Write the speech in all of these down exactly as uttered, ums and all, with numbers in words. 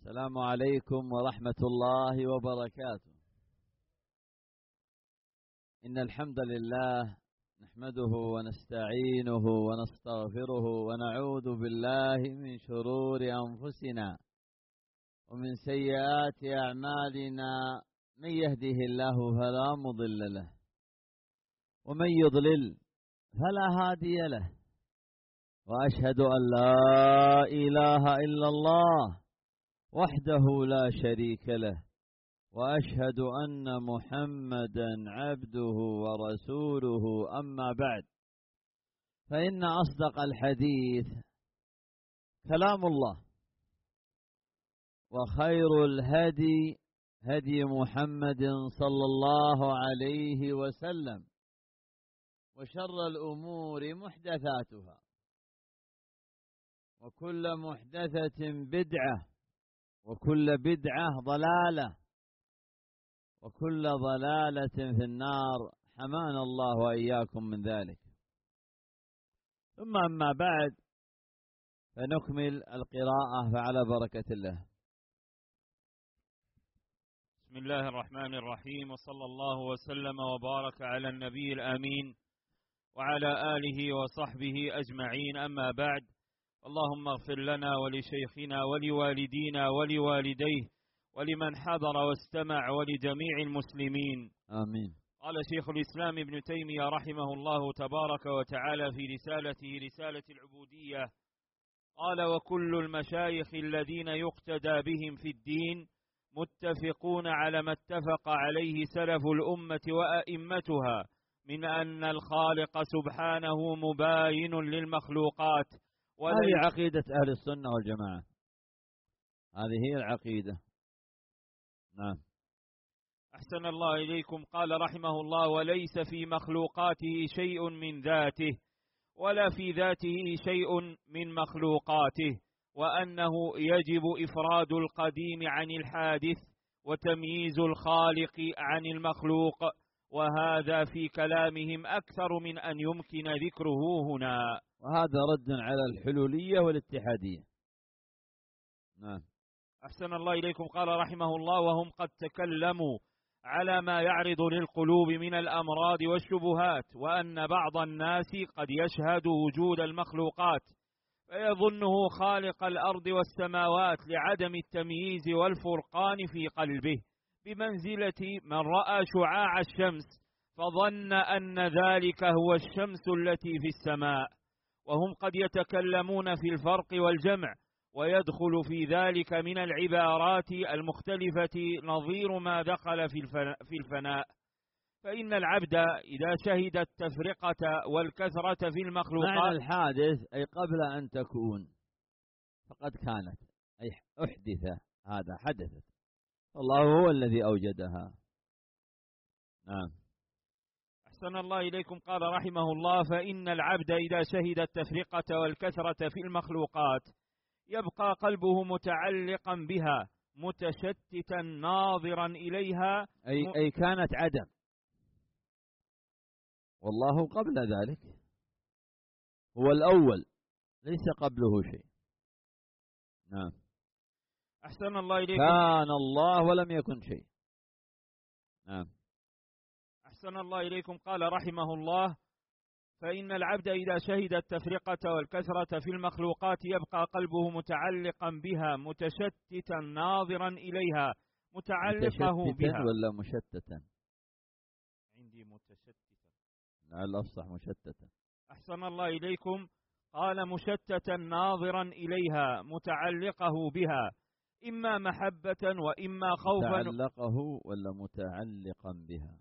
السلام عليكم ورحمة الله وبركاته. إن الحمد لله نحمده ونستعينه ونستغفره ونعوذ بالله من شرور أنفسنا ومن سيئات أعمالنا. من يهده الله فلا مضل له ومن يضلل فلا هادي له، وأشهد أن لا إله إلا الله وحده لا شريك له، وأشهد أن محمدا عبده ورسوله. أما بعد، فإن أصدق الحديث كلام الله، وخير الهدي هدي محمد صلى الله عليه وسلم، وشر الأمور محدثاتها، وكل محدثة بدعة، وكل بدعة ضلالة، وكل ضلالة في النار، حمانا الله وإياكم من ذلك. ثم أما بعد، فنكمل القراءة فعلى بركة الله. بسم الله الرحمن الرحيم، وصلى الله وسلم وبارك على النبي الأمين وعلى آله وصحبه أجمعين. أما بعد، اللهم اغفر لنا ولشيخنا ولوالدينا ولوالديه ولمن حضر واستمع ولجميع المسلمين، آمين. قال شيخ الإسلام ابن تيمية رحمه الله تبارك وتعالى في رسالته رسالة العبودية، قال: وكل المشايخ الذين يقتدى بهم في الدين متفقون على ما اتفق عليه سلف الأمة وأئمتها من أن الخالق سبحانه مباين للمخلوقات. هذه عقيدة أهل السنة والجماعة، هذه هي العقيدة. نعم. أحسن الله إليكم. قال رحمه الله: وليس في مخلوقاته شيء من ذاته، ولا في ذاته شيء من مخلوقاته، وأنه يجب إفراد القديم عن الحادث وتمييز الخالق عن المخلوق، وهذا في كلامهم أكثر من أن يمكن ذكره هنا. وهذا رد على الحلولية والاتحادية. نعم. أحسن الله إليكم. قال رحمه الله: وهم قد تكلموا على ما يعرض للقلوب من الأمراض والشبهات، وأن بعض الناس قد يشهد وجود المخلوقات فيظنه خالق الأرض والسماوات لعدم التمييز والفرقان في قلبه، بمنزلة من رأى شعاع الشمس فظن أن ذلك هو الشمس التي في السماء. وهم قد يتكلمون في الفرق والجمع، ويدخل في ذلك من العبارات المختلفة نظير ما دخل في الفناء. فإن العبد إذا شهد التفرقة والكثرة في المخلوقات، معنى الحادث أي قبل أن تكون فقد كانت، أي أحدث، هذا حدثت، الله هو الذي أوجدها. نعم. أحسن الله إليكم. قال رحمه الله: فإن العبد إذا شهد التفرقة والكثرة في المخلوقات يبقى قلبه متعلقا بها متشتتا ناظرا إليها، أي, أي كانت عدم، والله قبل ذلك هو الأول، ليس قبله شيء. نعم. أحسن الله إليكم. كان الله ولم يكن شيء. نعم. أحسن الله إليكم. قال رحمه الله: فإن العبد إذا شهد التفرقة والكثرة في المخلوقات يبقى قلبه متعلقا بها متشتتا ناظرا إليها متعلقه بها. ولا مشتتا؟ عندي متشتتا. لا، الأفصح مشتتا. أحسن الله إليكم. قال: مشتتا ناظرا إليها متعلقه بها، إما محبة وإما خوفا. متعلقه ولا متعلقا بها؟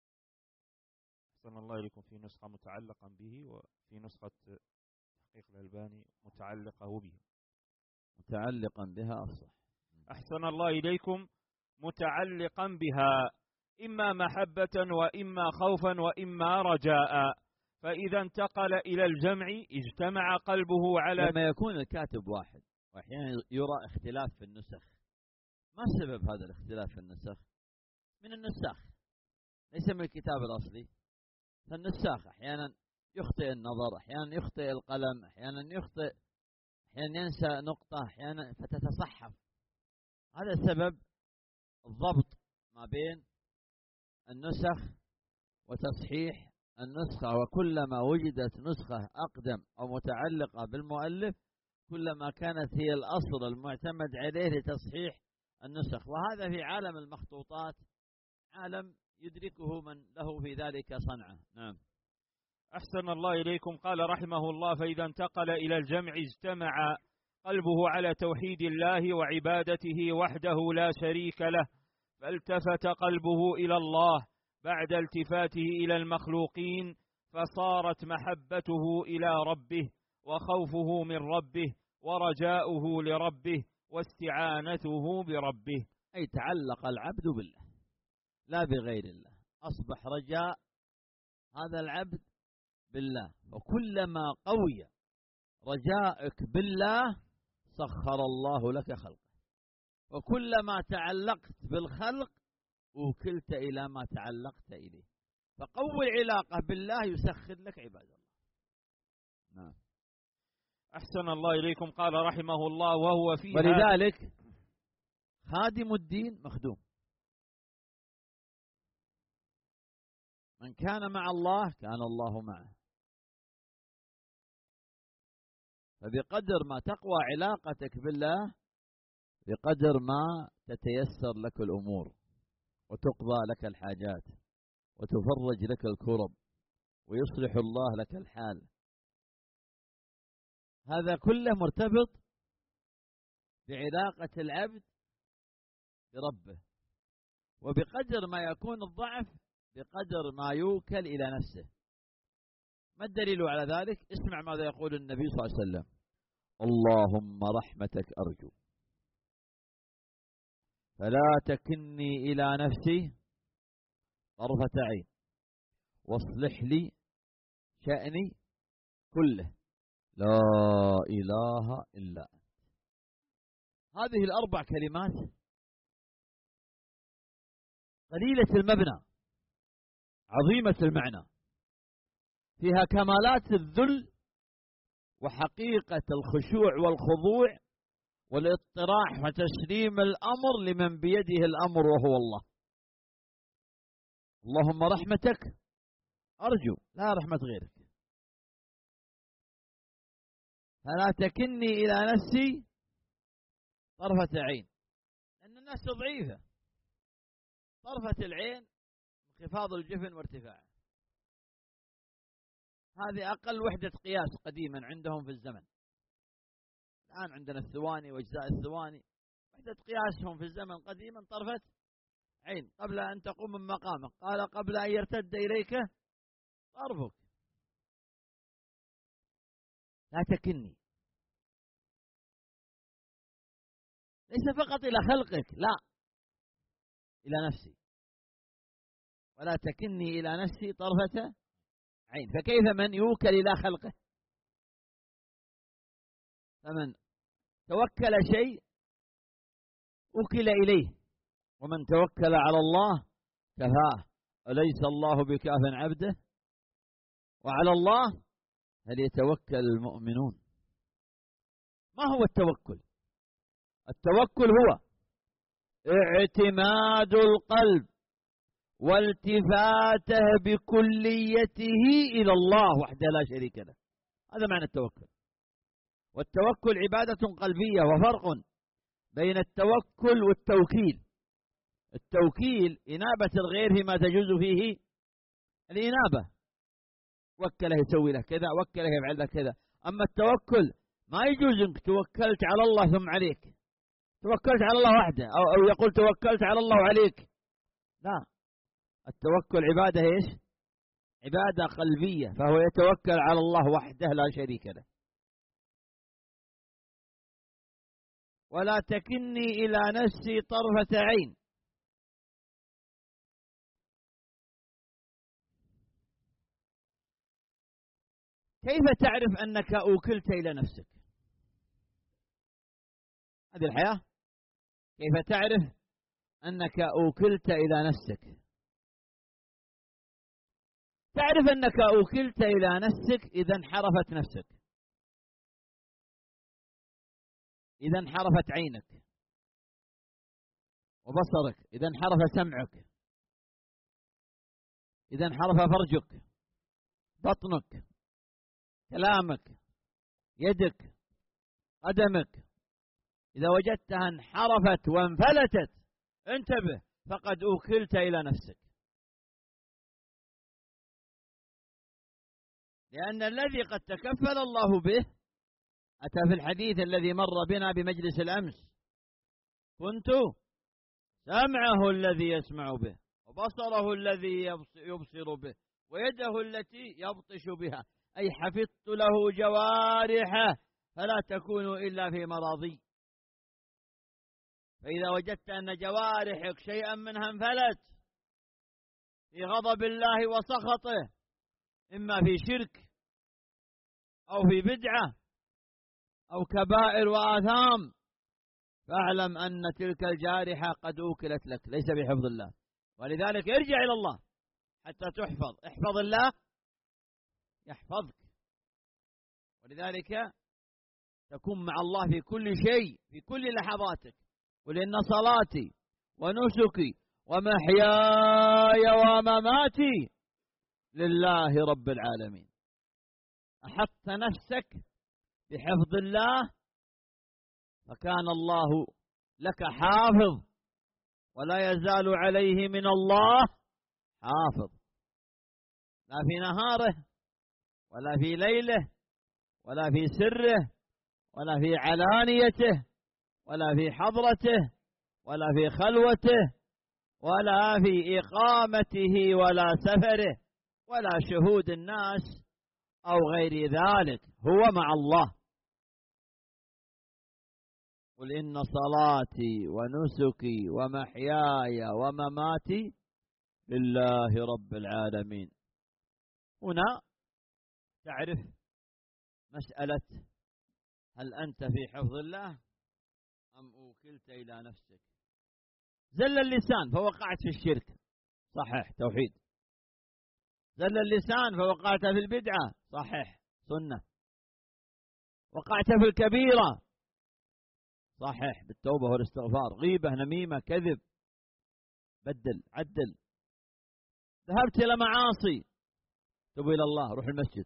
أحسن الله إليكم. في نسخة متعلقا به، وفي نسخة تحقيق الألباني متعلقه به. متعلقا بها أفصح. أحسن الله إليكم. متعلقا بها، إما محبة وإما خوفا وإما رجاء، فإذا انتقل إلى الجمع اجتمع قلبه على. لما يكون الكاتب واحد وأحيانا يرى اختلاف في النسخ، ما سبب هذا الاختلاف في النسخ؟ من النساخ، ليس من الكتاب الأصلي. فالنساخ أحيانا يخطئ النظر، أحيانا يخطئ القلم، أحيانا يخطئ، أحيانا ينسى نقطة، أحيانا فتتصحف. هذا سبب الضبط ما بين النسخ وتصحيح النسخة، وكلما وجدت نسخة أقدم أو متعلقة بالمؤلف كلما كانت هي الأصل المعتمد عليه لتصحيح النسخ. وهذا في عالم المخطوطات عالم يدركه من له في ذلك صنعة. نعم. أحسن الله إليكم. قال رحمه الله: فإذا انتقل إلى الجمع اجتمع قلبه على توحيد الله وعبادته وحده لا شريك له، فالتفت قلبه إلى الله بعد التفاته إلى المخلوقين، فصارت محبته إلى ربه وخوفه من ربه ورجاؤه لربه واستعانته بربه. أي تعلق العبد بالله لا بغير الله، أصبح رجاء هذا العبد بالله، وكلما قوي رجائك بالله سخر الله لك خلقه، وكلما تعلقت بالخلق وكلت إلى ما تعلقت إليه، فقوي العلاقة بالله يسخر لك عباد الله. نعم. أحسن الله إليكم. قال رحمه الله: وهو فيها. ولذلك خادم الدين مخدوم، من كان مع الله كان الله معه، فبقدر ما تقوى علاقتك بالله بقدر ما تتيسر لك الأمور وتقضى لك الحاجات وتفرج لك الكرب ويصلح الله لك الحال. هذا كله مرتبط بعلاقة العبد بربه، وبقدر ما يكون الضعف بقدر ما يوكل إلى نفسه. ما الدليل على ذلك؟ اسمع ماذا يقول النبي صلى الله عليه وسلم: اللهم رحمتك أرجو فلا تكلني إلى نفسي طرفة عين واصلح لي شأني كله لا إله إلا أنت. هذه الأربع كلمات قليلة المبنى عظيمة المعنى، فيها كمالات الذل وحقيقة الخشوع والخضوع والاضطراح وتسليم الأمر لمن بيده الأمر وهو الله. اللهم رحمتك أرجو لا رحمة غيرك، فلا تكلني إلى نفسي طرفة عين، لأن الناس ضعيفة، طرفة العين انخفاض الجفن وارتفاعه، هذه أقل وحدة قياس قديما عندهم في الزمن. الآن عندنا الثواني وأجزاء الثواني، وحدة قياسهم في الزمن قديما طرفة عين قبل أن تقوم من مقامك، قال قبل أن يرتد إليك طرفك. لا تكلني ليس فقط إلى خلقك، لا، إلى نفسي، ولا تكلني إلى نفسي طرفة عين. فكيف من يوكل إلى خلقه؟ فمن توكل شيء وكل إليه، ومن توكل على الله كفاه. أليس الله بكاف عبده؟ وعلى الله فليتوكل المؤمنون. ما هو التوكل؟ التوكل هو اعتماد القلب والتفاته بكليته إلى الله وحده لا شريك له، هذا معنى التوكل. والتوكل عبادة قلبية، وفرق بين التوكل والتوكيل. التوكيل إنابة الغير فيما تجوز فيه الإنابة، وكله يسوي له كذا، وكله يفعل له كذا. أما التوكل ما يجوز انك توكلت على الله ثم عليك، توكلت على الله وحده، أو, أو يقول توكلت على الله وعليك، لا. التوكل عبادة ايش؟ عبادة قلبية، فهو يتوكل على الله وحده لا شريك له. ولا تكلني إلى نفسي طرفة عين. كيف تعرف أنك أوكلت إلى نفسك؟ هذه الحياة. كيف تعرف أنك أوكلت إلى نفسك؟ تعرف أنك أوكلت إلى نفسك إذا انحرفت نفسك، إذا انحرفت عينك، وبصرك، إذا انحرف سمعك، إذا انحرف فرجك، بطنك، كلامك، يدك، قدمك، إذا وجدتها انحرفت وانفلتت انتبه، فقد أوكلت إلى نفسك. لأن الذي قد تكفل الله به أتى في الحديث الذي مر بنا بمجلس الأمس: كنت سمعه الذي يسمع به، وبصره الذي يبصر به، ويده التي يبطش بها، أي حفظت له جوارحه فلا تكون إلا في مراضي. فإذا وجدت أن جوارحك شيئا منها انفلت في غضب الله وسخطه، إما في شرك أو في بدعة أو كبائر وآثام، فاعلم أن تلك الجارحة قد أوكلت لك، ليس بحفظ الله. ولذلك ارجع إلى الله حتى تحفظ. احفظ الله يحفظك. ولذلك تكون مع الله في كل شيء، في كل لحظاتك. قل إن صلاتي ونسكي ومحياي ومماتي لله رب العالمين. أحطت نفسك بحفظ الله، فكان الله لك حافظ، ولا يزال عليه من الله حافظ، لا في نهاره ولا في ليله ولا في سره ولا في علانيته ولا في حضرته ولا في خلوته ولا في إقامته ولا سفره ولا شهود الناس أو غير ذلك، هو مع الله. قل إن صلاتي ونسكي ومحياي ومماتي لله رب العالمين. هنا تعرف مسألة هل أنت في حفظ الله أم أوكلت إلى نفسك. زل اللسان فوقعت في الشرك، صحيح، توحيد. زل اللسان فوقعت في البدعة، صحيح، سنة. وقعت في الكبيرة، صحيح، بالتوبة والاستغفار. غيبة، نميمة، كذب، بدل، عدل. ذهبت إلى معاصي، تب إلى الله، روح المسجد.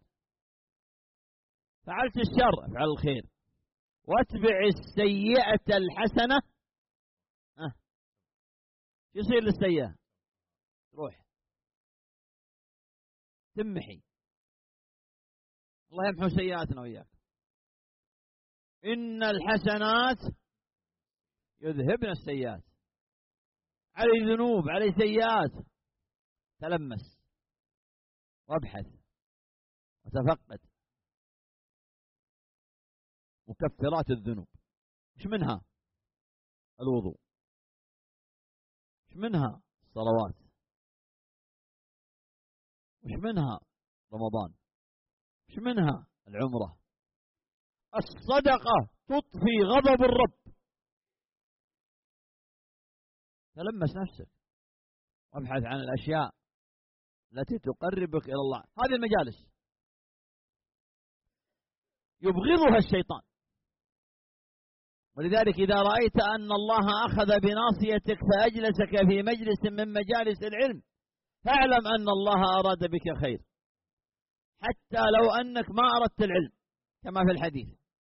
فعلت الشر، افعل الخير. واتبع السيئة الحسنة، أه. شو يصير للسيئة؟ روح تمحي. الله يمحو سيئاتنا وإياك. إن الحسنات يذهبن السيئات. علي ذنوب، علي سيئات، تلمس وابحث وتفقد. مكفرات الذنوب، مش منها الوضوء، مش منها الصلوات، مش منها رمضان، مش منها العمرة. الصدقة تطفي غضب الرب. تلمس نفسك وابحث عن الأشياء التي تقربك إلى الله. هذه المجالس يبغضها الشيطان. ولذلك إذا رأيت أن الله أخذ بناصيتك فأجلسك في مجلس من مجالس العلم، فاعلم أن الله أراد بك خير، حتى لو أنك ما أردت العلم، كما في الحديث: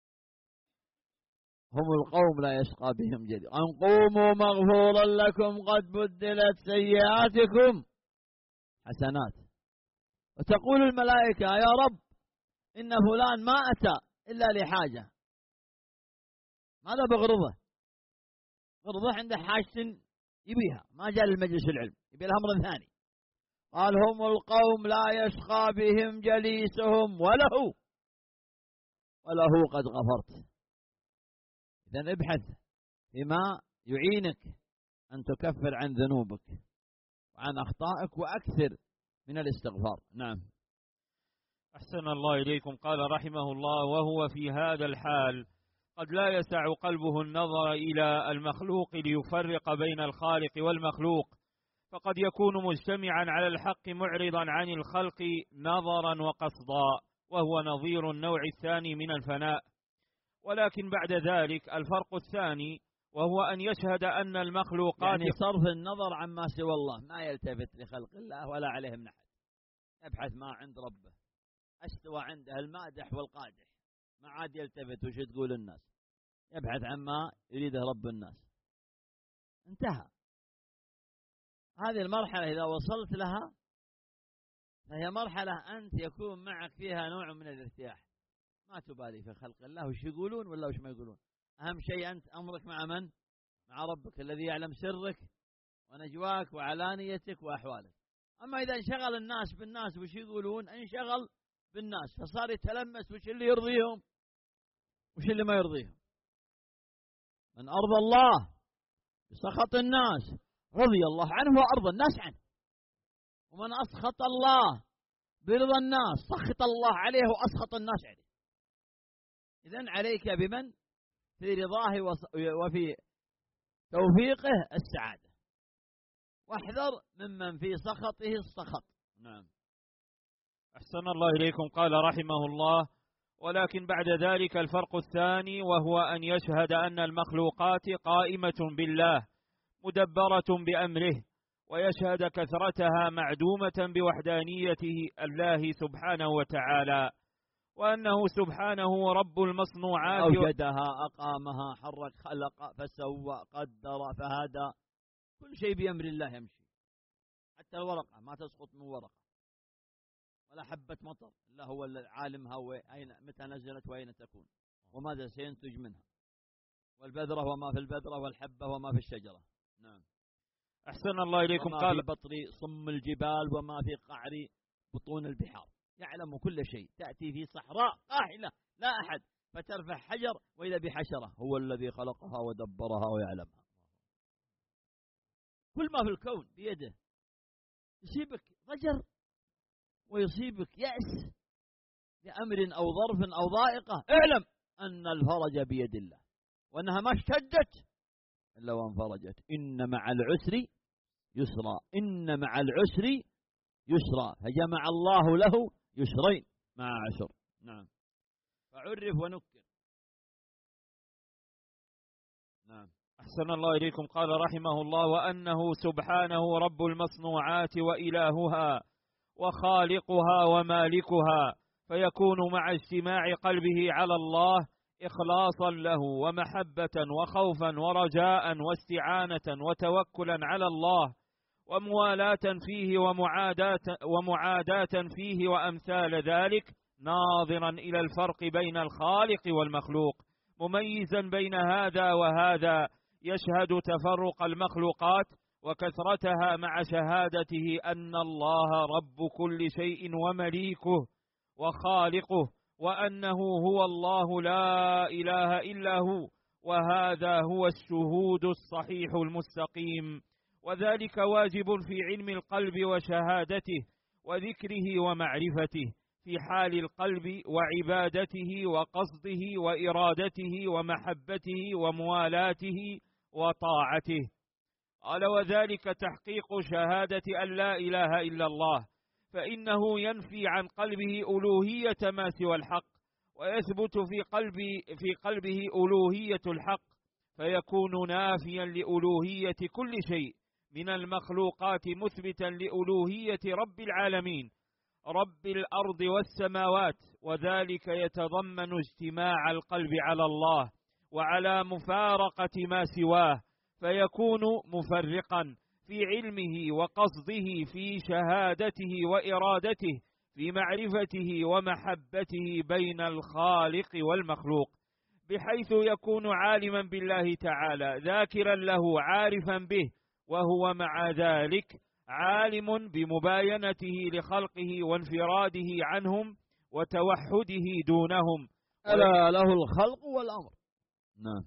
هم القوم لا يشقى بهم جليس، أن قوموا مغفورا لكم قد بدلت سيئاتكم حسنات. وتقول الملائكة: يا رب إن فلان ما أتى إلا لحاجة. ماذا بغرضه؟ غرضه عنده حاجة يبيها، ما جاء للمجلس العلم، يبي الأمر الثاني. قال: هم القوم لا يشقى بهم جليسهم وله وله قد غفرت. إذن ابحث فيما يعينك أن تكفر عن ذنوبك وعن أخطائك، وأكثر من الاستغفار. نعم. أحسن الله إليكم. قال رحمه الله: وهو في هذا الحال قد لا يسع قلبه النظر إلى المخلوق ليفرق بين الخالق والمخلوق، فقد يكون مجتمعا على الحق معرضا عن الخلق نظرا وقصدا، وهو نظير النوع الثاني من الفناء. ولكن بعد ذلك الفرق الثاني، وهو أن يشهد أن المخلوقات يعني صرف النظر عما سوى الله، ما يلتفت لخلق الله ولا عليهم نحن، يبحث ما عند ربه، استوى عنده المادح والقادح، ما عاد يلتفت وش تقول الناس، يبحث عما يريده رب الناس. انتهى. هذه المرحلة إذا وصلت لها فهي مرحلة أنت يكون معك فيها نوع من الارتياح، ما تبالي في خلق الله وش يقولون ولا وش ما يقولون، أهم شيء أنت أمرك مع من؟ مع ربك الذي يعلم سرك ونجواك وعلانيتك وأحوالك. أما إذا انشغل الناس بالناس وش يقولون، انشغل بالناس فصار يتلمس وش اللي يرضيهم وش اللي ما يرضيهم. من أرضى الله بسخط الناس رضي الله عنه وأرضى الناس عنه، ومن أسخط الله برضا الناس سخط الله عليه وأسخط الناس عليه. إذن عليك بمن في رضاه وفي توفيقه السعادة، واحذر ممن في سخطه السخط. نعم. أحسن الله إليكم. قال رحمه الله: ولكن بعد ذلك الفرق الثاني، وهو أن يشهد أن المخلوقات قائمة بالله مدبرة بأمره، ويشهد كثرتها معدومة بوحدانيته الله سبحانه وتعالى، وأنه سبحانه رب المصنوعات، أوجدها أقامها حرك خلق فسوى قدر فهدى، كل شيء بأمر الله يمشي، حتى الورقة ما تسقط من ورقة ولا حبة مطر إلا هو العالم هو أين متى نزلت وأين تكون وماذا سينتج منها، والبذرة وما في البذرة والحبة وما في الشجرة. نعم. أحسن الله إليكم. وما قال: في بطر صم الجبال وما في قعر بطون البحار، يعلم كل شيء. تأتي في صحراء قاحلة لا أحد فترفع حجر وإذا بحشرة، هو الذي خلقها ودبرها ويعلمها. كل ما في الكون بيده، يصيبك ضجر ويصيبك يأس لأمر أو ظرف أو ضائقة، اعلم أن الفرج بيد الله، وأنها ما اشتدت إلا وانفرجت. إن مع العسر يسرا، إن مع العسر يسرا، فجمع الله له يسرين مع عسر. نعم. فعرف ونكر. نعم. أحسن الله إليكم. قال رحمه الله: وأنه سبحانه رب المصنوعات وإلهها وخالقها ومالكها، فيكون مع اجتماع قلبه على الله إخلاصا له ومحبة وخوفا ورجاء واستعانة وتوكلا على الله، وموالاة فيه ومعاداة, ومعاداة فيه وأمثال ذلك، ناظرا إلى الفرق بين الخالق والمخلوق، مميزا بين هذا وهذا، يشهد تفرق المخلوقات وكثرتها مع شهادته أن الله رب كل شيء ومليكه وخالقه، وأنه هو الله لا إله إلا هو، وهذا هو الشهود الصحيح المستقيم، وذلك واجب في علم القلب وشهادته وذكره ومعرفته في حال القلب وعبادته وقصده وإرادته ومحبته وموالاته وطاعته. قال: وذلك تحقيق شهادة أن لا إله إلا الله، فإنه ينفي عن قلبه ألوهية ما سوى الحق، ويثبت في قلبه, في قلبه ألوهية الحق، فيكون نافيا لألوهية كل شيء من المخلوقات، مثبتا لألوهية رب العالمين رب الأرض والسماوات، وذلك يتضمن اجتماع القلب على الله وعلى مفارقة ما سواه، فيكون مفرقا في علمه وقصده، في شهادته وإرادته، في معرفته ومحبته بين الخالق والمخلوق، بحيث يكون عالما بالله تعالى، ذاكرا له، عارفا به، وهو مع ذلك عالم بمباينته لخلقه وانفراده عنهم وتوحده دونهم، ألا له الخلق والأمر. نعم.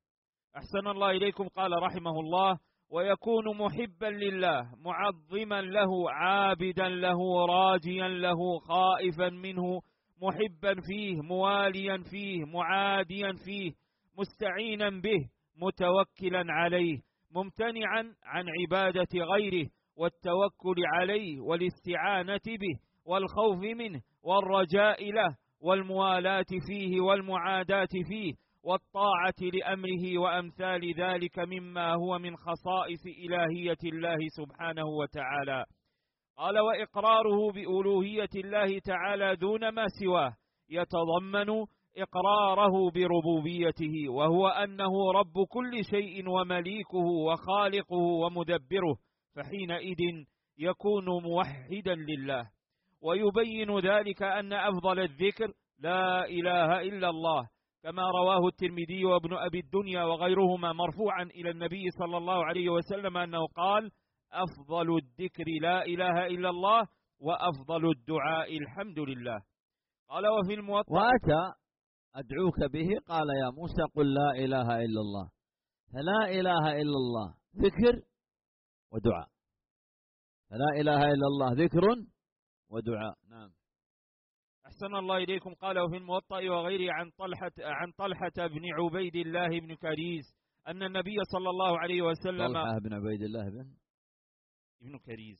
أحسن الله إليكم. قال رحمه الله: ويكون محبا لله معظما له عابدا له راجيا له خائفا منه محبا فيه مواليا فيه معاديا فيه مستعينا به متوكلا عليه ممتنعا عن عبادة غيره والتوكل عليه والاستعانة به والخوف منه والرجاء له والموالاة فيه والمعاداة فيه والطاعة لأمره وأمثال ذلك مما هو من خصائص إلهية الله سبحانه وتعالى. قال: وإقراره بألوهية الله تعالى دون ما سواه يتضمن إقراره بربوبيته، وهو أنه رب كل شيء ومليكه وخالقه ومدبره، فحينئذ يكون موحدا لله. ويبين ذلك أن أفضل الذكر لا إله إلا الله، كما رواه الترمذي وابن أبي الدنيا وغيرهما مرفوعا إلى النبي صلى الله عليه وسلم أنه قال: أفضل الذكر لا إله إلا الله، وأفضل الدعاء الحمد لله. قال: وفي الموطأ: وأتى أدعوك به قال يا موسى قل لا إله إلا الله. فلا إله إلا الله ذكر ودعاء، فلا إله إلا الله ذكر ودعاء. نعم. أحسن الله إليكم. قال: وفي الموطأ وغيره عن طلحة عن طلحة بن عبيد الله بن كريز أن النبي صلى الله عليه وسلم طلحة بن عبيد الله بن ابن كريز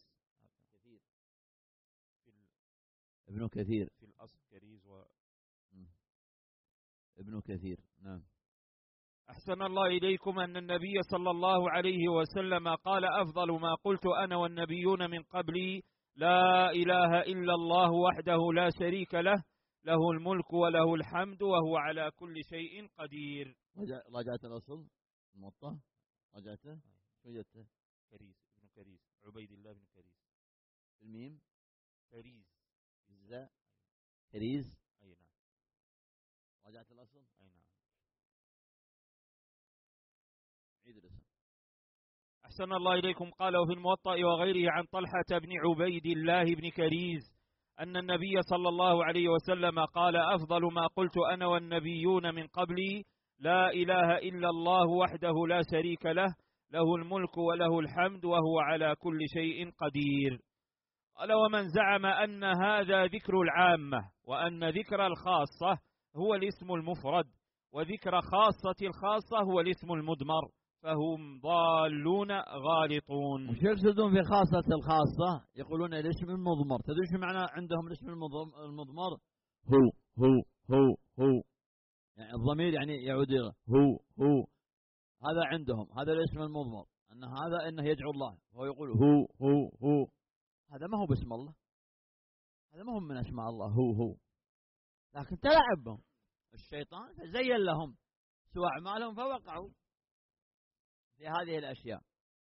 ابن كثير في الأصل كريز و ابن كثير. نعم. أحسن الله إليكم أن النبي صلى الله عليه وسلم قال: أفضل ما قلت أنا والنبيون من قبلي لا إله إلا الله وحده لا شريك له، له الملك وله الحمد وهو على كل شيء قدير. رجعت الأصل الموطأ رجعته وجدته كريز ابن كريز عبيد الله بن كريز الميم كريز الزاء كريز. أي نعم. رجعت الأصل. أي نعم. عيد الاسم. أحسن الله إليكم. قال: وفي الموطأ وغيره عن طلحة بن عبيد الله بن كريز أن النبي صلى الله عليه وسلم قال: أفضل ما قلت أنا والنبيون من قبلي لا إله إلا الله وحده لا شريك له، له الملك وله الحمد وهو على كل شيء قدير. قال: ومن زعم أن هذا ذكر العامة، وأن ذكر الخاصة هو الاسم المفرد، وذكر خاصة الخاصة هو الاسم المدمر، فهم ضالون غالطون. وش يقصدون في خاصة الخاصة؟ يقولون الاسم المضمر. تدري شو معنى عندهم الاسم المضمر؟ هو هو هو هو يعني الضمير يعني يعود إلى هو هو. هذا عندهم، هذا الاسم المضمر، أن هذا إنه يدعو الله وهو يقول هو هو هو. هذا ما هو باسم الله، هذا ما هو من أسماء الله هو هو، لكن تلعب بهم الشيطان فزين لهم سوء أعمالهم فوقعوا في هذه الأشياء.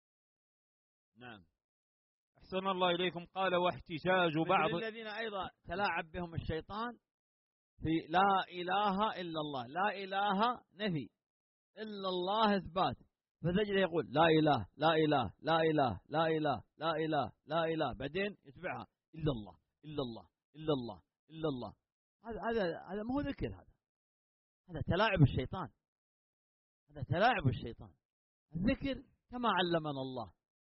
نعم. أحسن الله إليكم. قال: واحتجاج بعض الذين أيضا تلاعب بهم الشيطان في لا إله إلا الله. لا إله نفي، إلا الله إثبات، فتجد يقول لا إله لا إله لا إله لا إله لا إله لا إله، بعدين يتبعها إلا الله إلا الله إلا الله إلا الله. هذا هذا هذا ما هو ذكر، هذا هذا تلاعب الشيطان، هذا تلاعب الشيطان. الذكر كما علمنا الله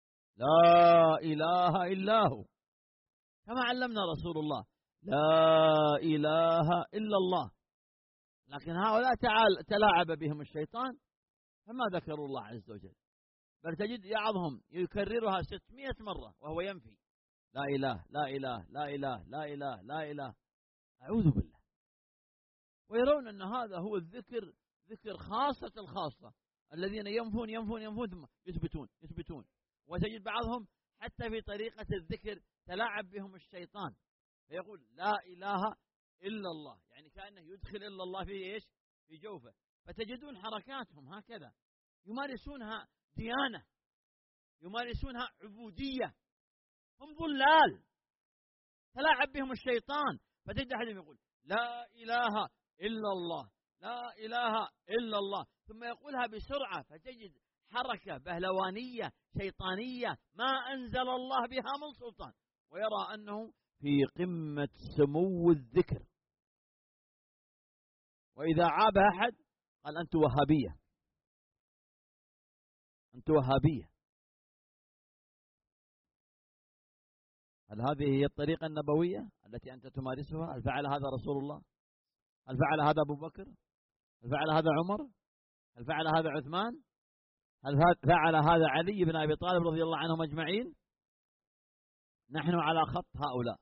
لا إله إلا هو، كما علمنا رسول الله لا إله إلا الله. لكن هؤلاء تعال تلاعب بهم الشيطان فما ذكروا الله عز وجل، بل تجد بعضهم يكررها ستمائة مرة وهو ينفي لا إله لا إله لا إله لا إله لا إله. أعوذ بالله. ويرون أن هذا هو الذكر، ذكر خاصة الخاصة، الذين ينفون ينفون ينفون ثم يثبتون يثبتون. وتجد بعضهم حتى في طريقة الذكر تلاعب بهم الشيطان، فيقول لا إله إلا الله، يعني كأنه يدخل إلا الله في إيش؟ في جوفه. فتجدون حركاتهم هكذا، يمارسونها ديانة، يمارسونها عبودية، هم ضلال تلاعب بهم الشيطان. فتجد أحدهم يقول لا إله إلا الله لا إله إلا الله، ثم يقولها بسرعة، فتجد حركة بهلوانية شيطانية ما أنزل الله بها من سلطان، ويرى أنه في قمة سمو الذكر. وإذا عاب أحد قال أنت وهابية، أنت وهابية. هل هذه هي الطريقة النبوية التي أنت تمارسها؟ هل فعل هذا رسول الله؟ هل فعل هذا أبو بكر؟ هل فعل هذا عمر؟ هل فعل هذا عثمان؟ هل فعل هذا علي بن أبي طالب رضي الله عنهم أجمعين؟ نحن على خط هؤلاء،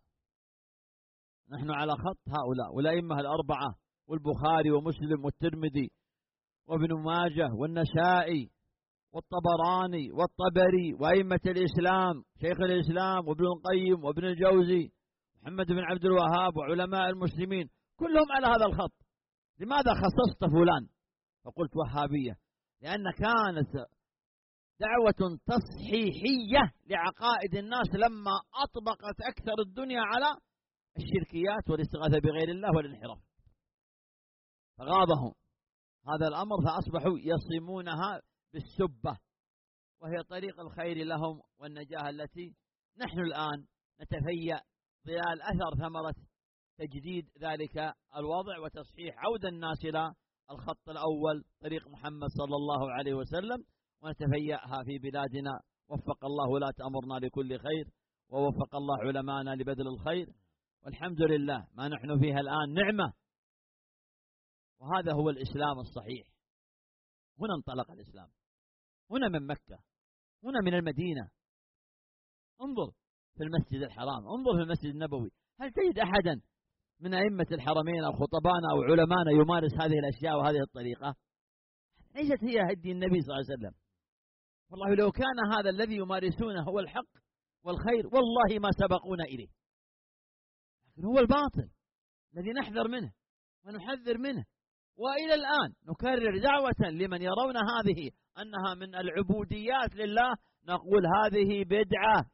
نحن على خط هؤلاء والأئمة الأربعة والبخاري ومسلم والترمذي وابن ماجه والنسائي والطبراني والطبري وأئمة الإسلام شيخ الإسلام وابن القيم وابن الجوزي محمد بن عبد الوهاب وعلماء المسلمين كلهم على هذا الخط. لماذا خصصت فلان فقلت وهابية؟ لأن كانت دعوة تصحيحية لعقائد الناس لما أطبقت أكثر الدنيا على الشركيات والاستغاثة بغير الله والانحراف، فغاضهم هذا الأمر فأصبحوا يصمونها بالسبة، وهي طريق الخير لهم والنجاة التي نحن الآن نتفيأ ظلال أثر ثمرة تجديد ذلك الوضع وتصحيح عودة الناس إلى الخط الأول طريق محمد صلى الله عليه وسلم، ونتفيأها في بلادنا. وفق الله ولاة أمرنا لكل خير، ووفق الله علماءنا لبذل الخير، والحمد لله ما نحن فيها الآن نعمة، وهذا هو الإسلام الصحيح. هنا انطلق الإسلام، هنا من مكة، هنا من المدينة. انظر في المسجد الحرام، انظر في المسجد النبوي، هل تجد أحدا من أئمة الحرمين أو خطبانا أو علمانا يمارس هذه الأشياء وهذه الطريقة؟ ليست هي هدي النبي صلى الله عليه وسلم. والله لو كان هذا الذي يمارسونه هو الحق والخير والله ما سبقونا إليه، لكن هو الباطل الذي نحذر منه ونحذر منه. وإلى الآن نكرر دعوة لمن يرون هذه أنها من العبوديات لله، نقول هذه بدعة.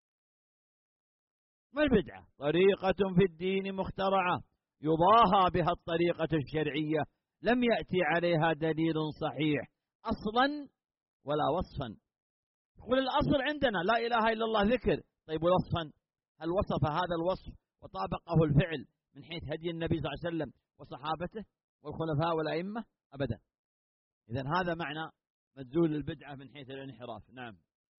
ما البدعة؟ طريقة في الدين مخترعة يضاهى بها الطريقة الشرعية، لم يأتي عليها دليل صحيح أصلا ولا وصفا. يقول الأصل عندنا لا إله إلا الله ذكر، طيب وصفا؟ هل وصف هذا الوصف وطابقه الفعل من حيث هدي النبي صلى الله عليه وسلم وصحابته والخلفاء والأئمة؟ أبدا. إذن هذا معنى مدلول البدعة من حيث الانحراف. نعم.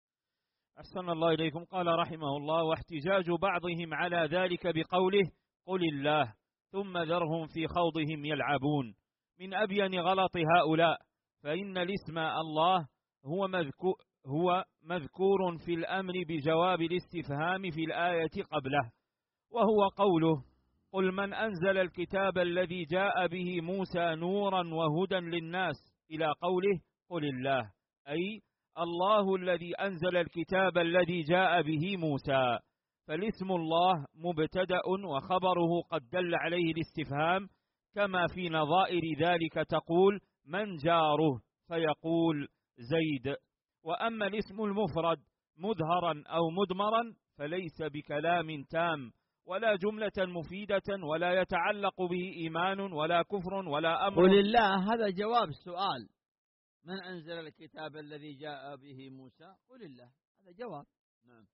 أحسن الله إليكم. قال رحمه الله: واحتجاج بعضهم على ذلك بقوله قل الله ثم ذرهم في خوضهم يلعبون من أبين غلط هؤلاء، فإن الاسم الله هو مذكور, هو مذكور في الأمر بجواب الاستفهام في الآية قبله، وهو قوله قل من أنزل الكتاب الذي جاء به موسى نورا وهدى للناس إلى قوله قل الله، أي الله الذي أنزل الكتاب الذي جاء به موسى. فالاسم الله مبتدأ وخبره قد دل عليه الاستفهام، كما في نظائر ذلك تقول من جاره فيقول زيد. وأما الاسم المفرد مظهرا أو مدمرا فليس بكلام تام ولا جملة مفيدة ولا يتعلق به إيمان ولا كفر ولا أمر. قل الله هذا جواب السؤال، من أنزل الكتاب الذي جاء به موسى؟ قل الله، هذا جواب. نعم.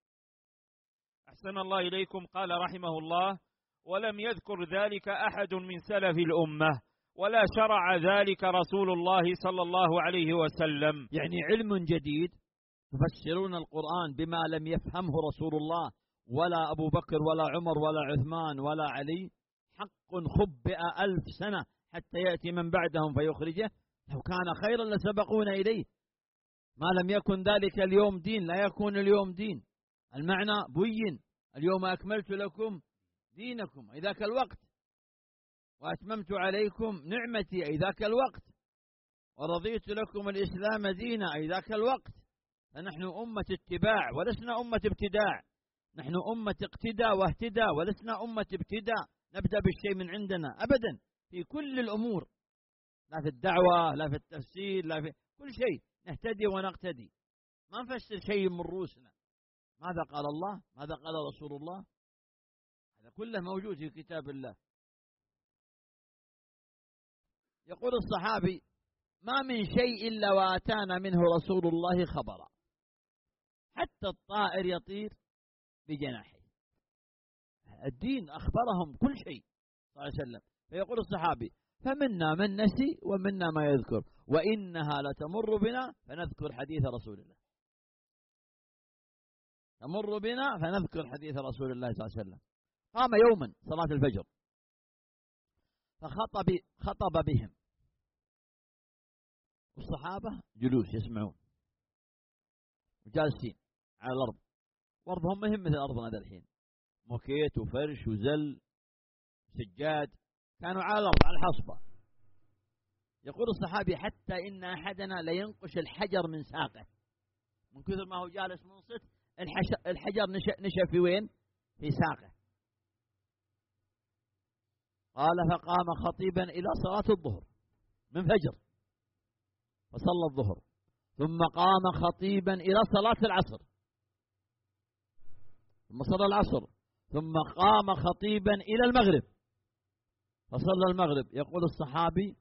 أحسن الله إليكم. قال رحمه الله: ولم يذكر ذلك أحد من سلف الأمة ولا شرع ذلك رسول الله صلى الله عليه وسلم. يعني علم جديد تفسرون القرآن بما لم يفهمه رسول الله ولا أبو بكر ولا عمر ولا عثمان ولا علي، حق خبئ ألف سنة حتى يأتي من بعدهم فيخرجه، لو كان خيرا لسبقونا إليه. ما لم يكن ذلك اليوم دين لا يكون اليوم دين. المعنى بين: اليوم أكملت لكم دينكم أي ذاك الوقت، وأتممت عليكم نعمتي أي ذاك الوقت، ورضيت لكم الإسلام دينا أي ذاك الوقت. فنحن أمة اتباع ولسنا أمة ابتداع، نحن أمة اقتداء واهتداء ولسنا أمة ابتداء نبدأ بالشيء من عندنا أبدا في كل الأمور، لا في الدعوة لا في التفسير لا في كل شيء، نهتدي ونقتدي، ما نفسر شيء من رؤوسنا. ماذا قال الله؟ ماذا قال رسول الله؟ هذا كله موجود في كتاب الله. يقول الصحابي: ما من شيء إلا وآتانا منه رسول الله خبرا، حتى الطائر يطير بجناحه. الدين أخبرهم كل شيء صلى الله عليه وسلم. فيقول الصحابي: فمنا من نسي ومنا ما يذكر، وإنها لتمر بنا فنذكر حديث رسول الله، تمر بنا فنذكر حديث رسول الله صلى الله عليه وسلم. قام يوما صلاة الفجر فخطب خطب بهم، والصحابة جلوس يسمعون وجالسين على الأرض، وأرضهم مهم مثل أرضنا ذا الحين، موكيت وفرش وزل سجاد، كانوا على الأرض على الحصبة. يقول الصحابي حتى إن أحدنا لينقش الحجر من ساقه، من كثر ما هو جالس منصت الحجر نشأ, نشأ في وين؟ في ساقه. قال فقام خطيبا إلى صلاة الظهر من فجر فصلى الظهر، ثم قام خطيبا إلى صلاة العصر ثم صلى العصر، ثم قام خطيبا إلى المغرب فصلى المغرب. يقول الصحابي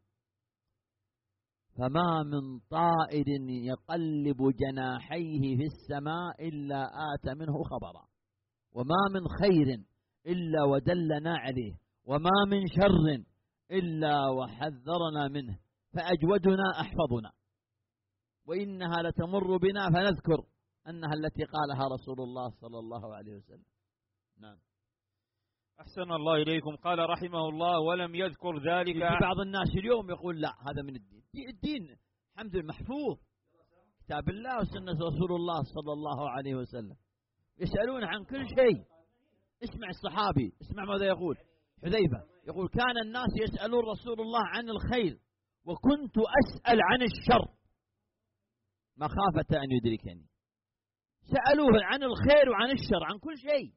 فما من طائر يقلب جناحيه في السماء إلا آت منه خبرا، وما من خير إلا ودلنا عليه، وما من شر إلا وحذرنا منه، فأجودنا أحفظنا، وإنها لتمر بنا فنذكر أنها التي قالها رسول الله صلى الله عليه وسلم. نعم. أحسن الله إليكم. قال رحمه الله ولم يذكر ذلك. في بعض الناس اليوم يقول لا هذا من الدين. الدين الحمد لله محفوظ، كتاب الله وسنة رسول الله صلى الله عليه وسلم، يسألون عن كل شيء. اسمع الصحابي، اسمع ماذا يقول حذيفة، يقول كان الناس يسألون رسول الله عن الخير وكنت أسأل عن الشر مخافة أن يدركني. سألوه عن الخير وعن الشر، عن كل شيء.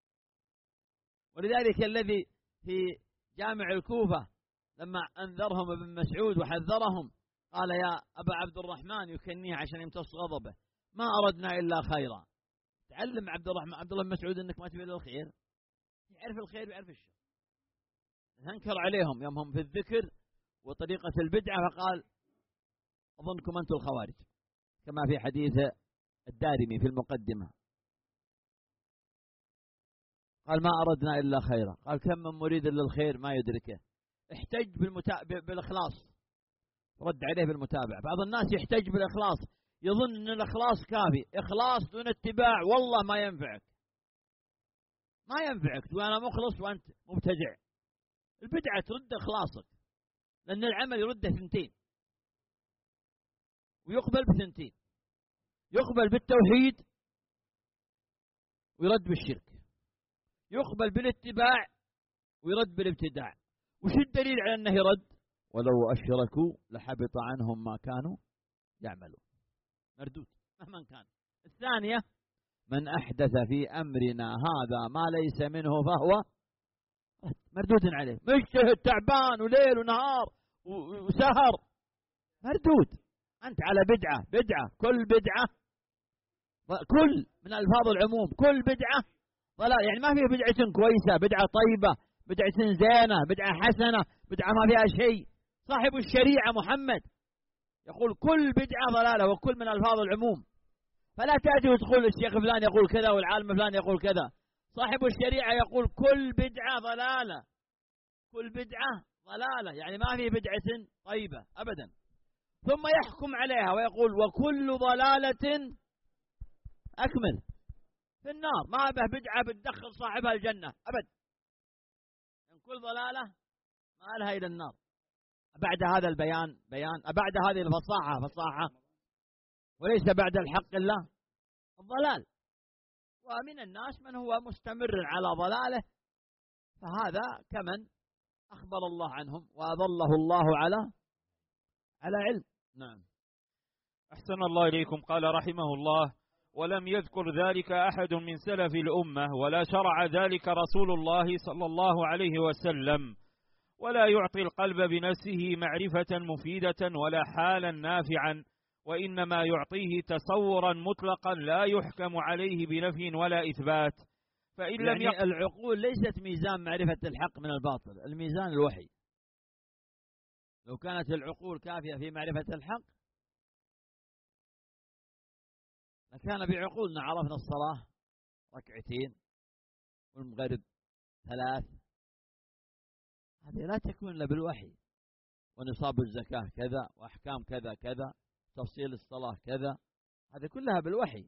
ولذلك الذي في جامع الكوفة لما أنذرهم ابن مسعود وحذرهم قال يا أبا عبد الرحمن يكنيه عشان يمتص غضبه، ما أردنا إلا خيرا. تعلم عبد الرحمن عبد الله بن مسعود أنك ما تبي إلا الخير، يعرف الخير ويعرف الشر. انكر عليهم يوم هم في الذكر وطريقة البدعة فقال أظنكم أنتم الخوارج، كما في حديث الدارمي في المقدمة. قال ما أردنا إلا خيرا. قال كم من مريد للخير ما يدركه. احتج بالمتا... بالإخلاص، رد عليه بالمتابعة. بعض الناس يحتج بالإخلاص، يظن أن الإخلاص كافي. إخلاص دون اتباع والله ما ينفعك، ما ينفعك وأنا مخلص وأنت مبتدع. البدعة ترد إخلاصك، لأن العمل يرده ثنتين ويقبل بثنتين، يقبل بالتوحيد ويرد بالشرك، يقبل بالاتباع ويرد بالابتداع. وش الدليل على أنه يرد؟ ولو أشركوا لحبط عنهم ما كانوا يعملون، مردود مهما كان. الثانية من أحدث في أمرنا هذا ما ليس منه فهو مردود عليه. مجتهد تعبان وليل ونهار وسهر، مردود. أنت على بدعة، بدعة كل بدعة، كل من ألفاظ العموم كل بدعة ضلال. يعني ما فيها بدعة كويسة، بدعة طيبة، بدعة زينة، بدعة حسنة، بدعة ما فيها شيء. صاحب الشريعة محمد يقول كل بدعة ضلالة، وكل من ألفاظ العموم. فلا تأتي وتقول الشيخ فلان يقول كذا والعالم فلان يقول كذا. صاحب الشريعة يقول كل بدعة ضلالة، كل بدعة ضلالة، يعني ما في بدعة طيبة أبدا. ثم يحكم عليها ويقول وكل ضلالة أكمل في النار، ما به بدعة بتدخل صاحبها الجنة أبد، يعني كل ضلالة ما لها إلى النار. بعد هذا البيان بيان، بعد هذه الفصاحة فصاحة، وليس بعد الحق الله الضلال. ومن الناس من هو مستمر على ضلاله، فهذا كمن أخبر الله عنهم وأضله الله على على علم. نعم. أحسن الله إليكم. قال رحمه الله ولم يذكر ذلك أحد من سلف الأمة، ولا شرع ذلك رسول الله صلى الله عليه وسلم، ولا يعطي القلب بنفسه معرفة مفيدة ولا حالا نافعا، وإنما يعطيه تصورا مطلقا لا يحكم عليه بنفي ولا إثبات. فإن يعني لم يق... العقول ليست ميزان معرفة الحق من الباطل، الميزان الوحي. لو كانت العقول كافية في معرفة الحق لكان بعقولنا عرفنا الصلاة ركعتين والمغرب ثلاث، هذه لا تكون إلا بالوحي. ونصاب الزكاة كذا، وأحكام كذا كذا، تفصيل الصلاة كذا، هذه كلها بالوحي،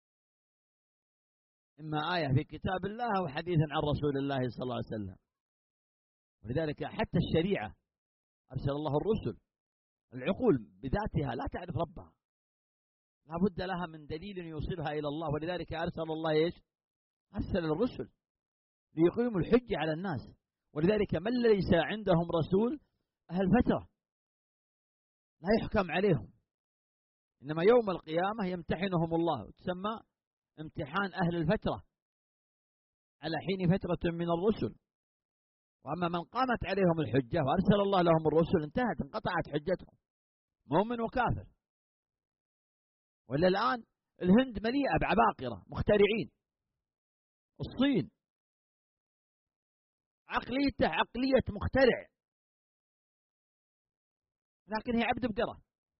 إما آية في كتاب الله أو حديث عن رسول الله صلى الله عليه وسلم. ولذلك حتى الشريعة أرسل الله الرسل. العقول بذاتها لا تعرف ربها، لا بد لها من دليل يوصلها إلى الله. ولذلك أرسل الله إيش؟ أرسل الرسل ليقيموا الحجة على الناس. ولذلك من ليس عندهم رسول أهل فترة، لا يحكم عليهم، إنما يوم القيامة يمتحنهم الله، تسمى امتحان أهل الفترة على حين فترة من الرسل. وأما من قامت عليهم الحجة وأرسل الله لهم الرسل انتهت، انقطعت حجتهم، مؤمن وكافر. ولا الآن الهند مليئة بعباقرة مخترعين، الصين عقليته عقلية مخترع، لكن هي عبد بقرة،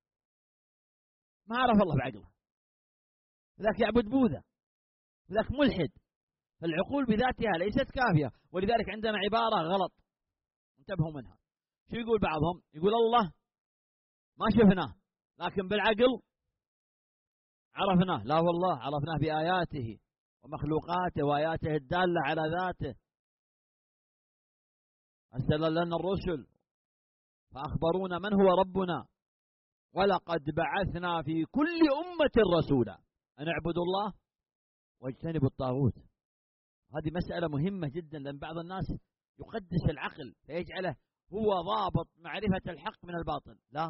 ما عرف الله بعقله، ذاك يعبد بوذا، ذاك ملحد. فالعقول بذاتها ليست كافية، ولذلك عندنا عبارة غلط انتبهوا منها. شو يقول بعضهم؟ يقول الله ما شفناه لكن بالعقل عرفناه. لا والله عرفناه بآياته ومخلوقاته وآياته الدالة على ذاته. أرسل لنا الرسل فأخبرونا من هو ربنا، ولقد بعثنا في كل أمة رسولا أن اعبدوا الله واجتنبوا الطاغوت. هذه مسألة مهمة جدا، لأن بعض الناس يقدس العقل فيجعله هو ضابط معرفة الحق من الباطل. لا،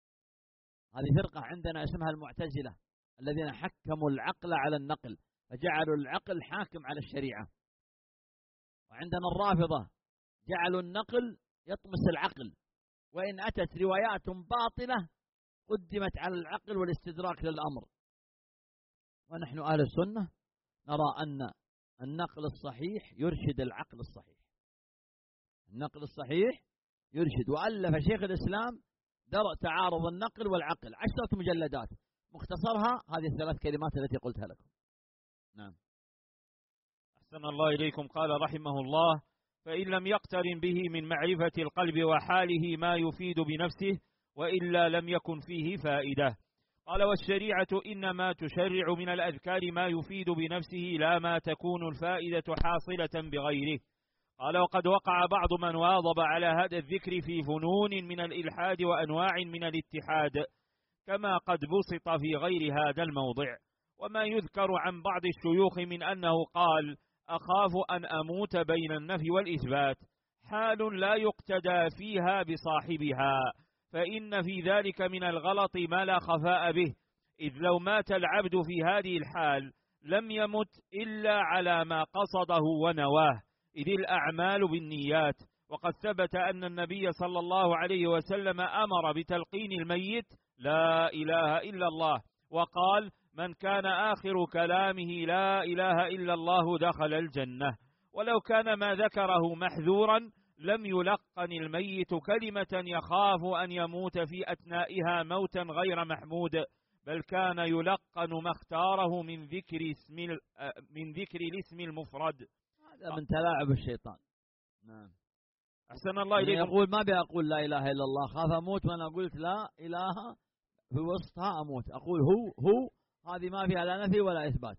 هذه فرقة عندنا اسمها المعتزلة، الذين حكموا العقل على النقل فجعلوا العقل حاكم على الشريعة. وعندنا الرافضة جعلوا النقل يطمس العقل، وإن أتت روايات باطلة قدمت على العقل والاستدراك للأمر. ونحن أهل السنة نرى أن النقل الصحيح يرشد العقل الصحيح، النقل الصحيح يرشد. وألف شيخ الإسلام درء تعارض النقل والعقل، عشرة مجلدات، مختصرها هذه الثلاث كلمات التي قلتها لكم. نعم. أحسن الله إليكم. قال رحمه الله: فإن لم يقترن به من معرفة القلب وحاله ما يفيد بنفسه، وإلا لم يكن فيه فائدة. قال: والشريعة إنما تشرع من الأذكار ما يفيد بنفسه، لا ما تكون الفائدة حاصلة بغيره. قال: وقد وقع بعض من واظب على هذا الذكر في فنون من الإلحاد وأنواع من الاتحاد، كما قد بسط في غير هذا الموضع. وما يذكر عن بعض الشيوخ من أنه قال: أخاف أن أموت بين النفي والإثبات، حال لا يقتدى فيها بصاحبها، فإن في ذلك من الغلط ما لا خفاء به، إذ لو مات العبد في هذه الحال لم يمت إلا على ما قصده ونواه، إذ الأعمال بالنيات. وقد ثبت أن النبي صلى الله عليه وسلم أمر بتلقين الميت لا إله إلا الله، وقال: من كان آخر كلامه لا إله إلا الله دخل الجنة. ولو كان ما ذكره محذورا لم يلقن الميت كلمة يخاف أن يموت في أثنائها موتا غير محمود، بل كان يلقن ما اختاره من ذكر اسم من ذكر الاسم المفرد. هذا من تلاعب الشيطان. نعم. أحسن الله إليكم. يقول ما بأقول لا إله إلا الله، خاف أموت وأنا قلت لا إله في وسطها أموت، أقول هو هو هذه ما فيها لا نفي ولا إثبات.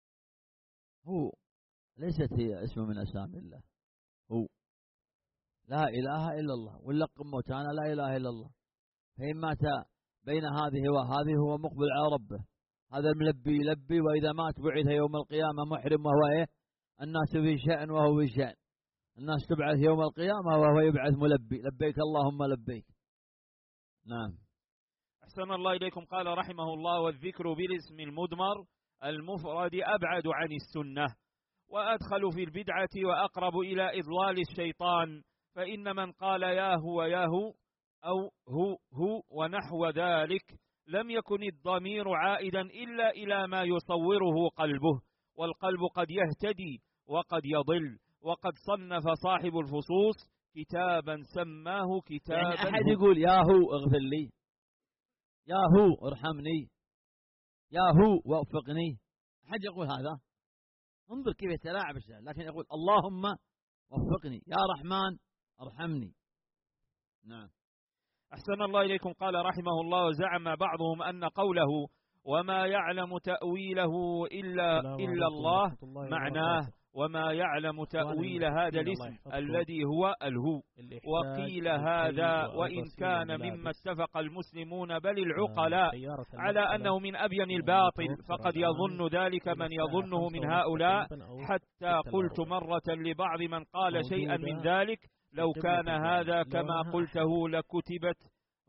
هو ليست هي اسم من أسامي الله، هو لا إله إلا الله، ولقم موتانا لا إله إلا الله. فإن مات بين هذه وهذه هو مقبل على ربه، هذا الملبي يلبي، وإذا مات بعث يوم القيامة محرم، وهو إيه؟ الناس في شأن وهو في شأن. الناس تبعث يوم القيامة وهو يبعث ملبي، لبيك اللهم لبيك. نعم. أحسن الله إليكم. قال رحمه الله: والذكر بالاسم المدمر المفرد أبعد عن السنة، وأدخل في البدعة، وأقرب إلى إضلال الشيطان. فإن من قال يا هو يا هو أو هو هو ونحو ذلك لم يكن الضمير عائدا إلا إلى ما يصوره قلبه، والقلب قد يهتدي وقد يضل. وقد صنف صاحب الفصوص كتابا سماه كتابا، يعني أحد يقول يا هو اغفر لي، يا هو ارحمني، يا هو وفقني، أحد يقول هذا؟ انظر كيف يتلاعب الشيء. لكن يقول اللهم وفقني، يا رحمن ارحمني. نعم. أحسن الله إليكم. قال رحمه الله: وزعم بعضهم أن قوله وما يعلم تأويله إلا, إلا الله معناه وما يعلم تأويل هذا الاسم الذي هو الهو. وقيل هذا وإن كان مما اتفق المسلمون بل العقلاء على أنه من أبين الباطل، فقد يظن ذلك من يظنه من هؤلاء، حتى قلت مرة لبعض من قال شيئا من ذلك: لو كان هذا كما قلته لكتبت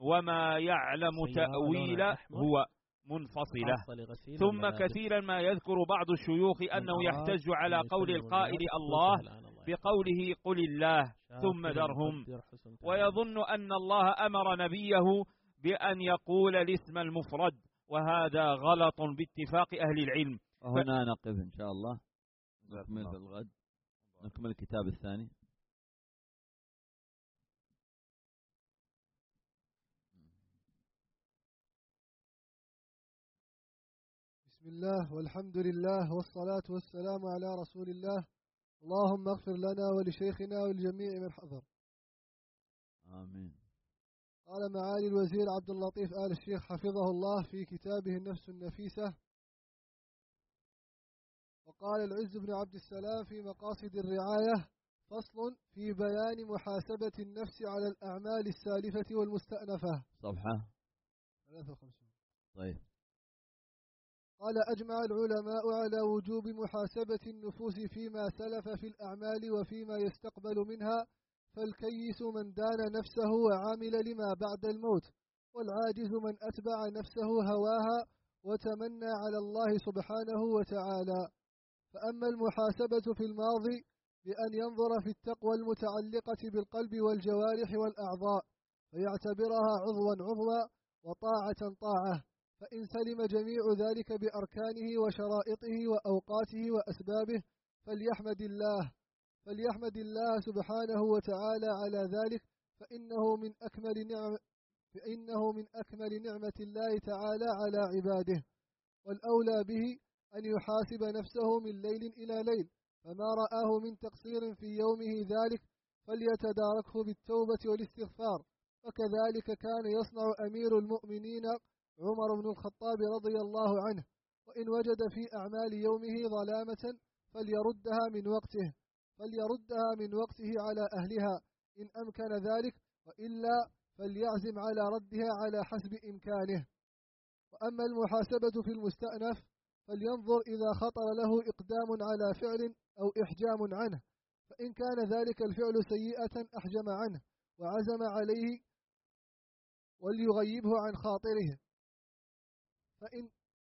وما يعلم تأويله هو منفصلة. ثم كثيرا ما يذكر بعض الشيوخ أنه يحتج على قول القائل الله بقوله قل الله ثم درهم، ويظن أن الله أمر نبيه بأن يقول الاسم المفرد، وهذا غلط باتفاق أهل العلم. وهنا نقف إن شاء الله، نكمل في الغد، نكمل الكتاب الثاني. بسم الله والحمد لله والصلاة والسلام على رسول الله. اللهم اغفر لنا ولشيخنا ولجميع من حضر. آمين. قال معالي الوزير عبد اللطيف آل الشيخ حفظه الله في كتابه النفس النفيسة، وقال العز بن عبد السلام في مقاصد الرعاية: فصل في بيان محاسبة النفس على الأعمال السالفة والمستأنفة. صفحة ثلاثة وخمسين. طيب. قال: أجمع العلماء على وجوب محاسبة النفوس فيما سلف في الأعمال وفيما يستقبل منها، فالكيس من دان نفسه وعمل لما بعد الموت، والعاجز من أتبع نفسه هواها وتمنى على الله سبحانه وتعالى. فأما المحاسبة في الماضي بأن ينظر في التقوى المتعلقة بالقلب والجوارح والأعضاء فيعتبرها عضوا عضوا وطاعة طاعة، فإن سلم جميع ذلك بأركانه وشرائطه وأوقاته وأسبابه فليحمد الله فليحمد الله سبحانه وتعالى على ذلك، فإنه من أكمل نعم فإنه من أكمل نعمة الله تعالى على عباده. والأولى به أن يحاسب نفسه من ليل إلى ليل، فما رآه من تقصير في يومه ذلك فليتداركه بالتوبة والاستغفار. وكذلك كان يصنع أمير المؤمنين عمر بن الخطاب رضي الله عنه، وإن وجد في أعمال يومه ظلامة فليردها من وقته فليردها من وقته على أهلها إن أمكن ذلك، وإلا فليعزم على ردها على حسب إمكانه. وأما المحاسبة في المستأنف فلينظر إذا خطر له إقدام على فعل أو إحجام عنه، فإن كان ذلك الفعل سيئة أحجم عنه وعزم عليه وليغيبه عن خاطره، فإن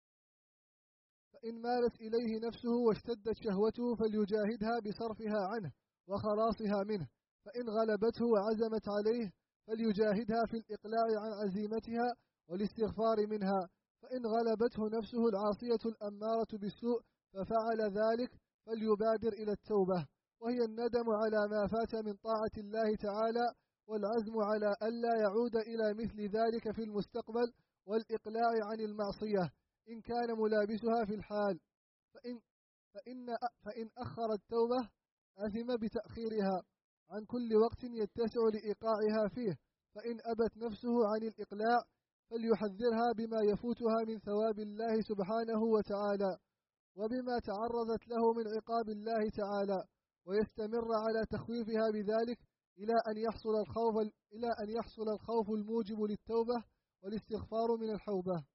فإن مالت إليه نفسه واشتدت شهوته فليجاهدها بصرفها عنه وخلاصها منه، فإن غلبته وعزمت عليه فليجاهدها في الإقلاع عن عزيمتها والاستغفار منها، فإن غلبته نفسه العاصية الأمارة بالسوء ففعل ذلك فليبادر إلى التوبة، وهي الندم على ما فات من طاعة الله تعالى والعزم على ألا يعود إلى مثل ذلك في المستقبل، والإقلاع عن المعصية إن كان ملابسها في الحال، فإن, فإن, فإن أخر التوبة أثم بتأخيرها عن كل وقت يتسع لإيقاعها فيه، فإن أبت نفسه عن الإقلاع فليحذرها بما يفوتها من ثواب الله سبحانه وتعالى وبما تعرضت له من عقاب الله تعالى، ويستمر على تخويفها بذلك إلى أن يحصل الخوف إلى أن يحصل الخوف الموجب للتوبة والاستغفار من الحوبة.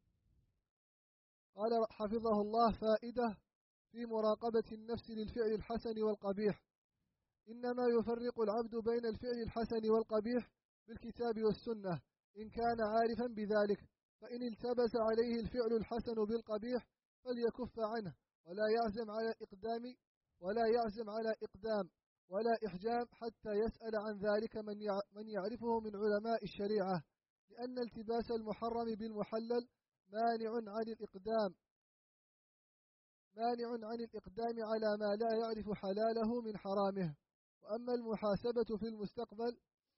قال حفظه الله: فائدة في مراقبة النفس للفعل الحسن والقبيح. إنما يفرق العبد بين الفعل الحسن والقبيح بالكتاب والسنة إن كان عارفا بذلك، فإن التبس عليه الفعل الحسن بالقبيح فليكف عنه ولا يعزم على إقدام ولا يعزم على إقدام ولا إحجام حتى يسأل عن ذلك من من يعرفه من علماء الشريعة، لأن التباس المحرم بالمحلل مانع عن الإقدام مانع عن الإقدام على ما لا يعرف حلاله من حرامه. وأما المحاسبة في المستقبل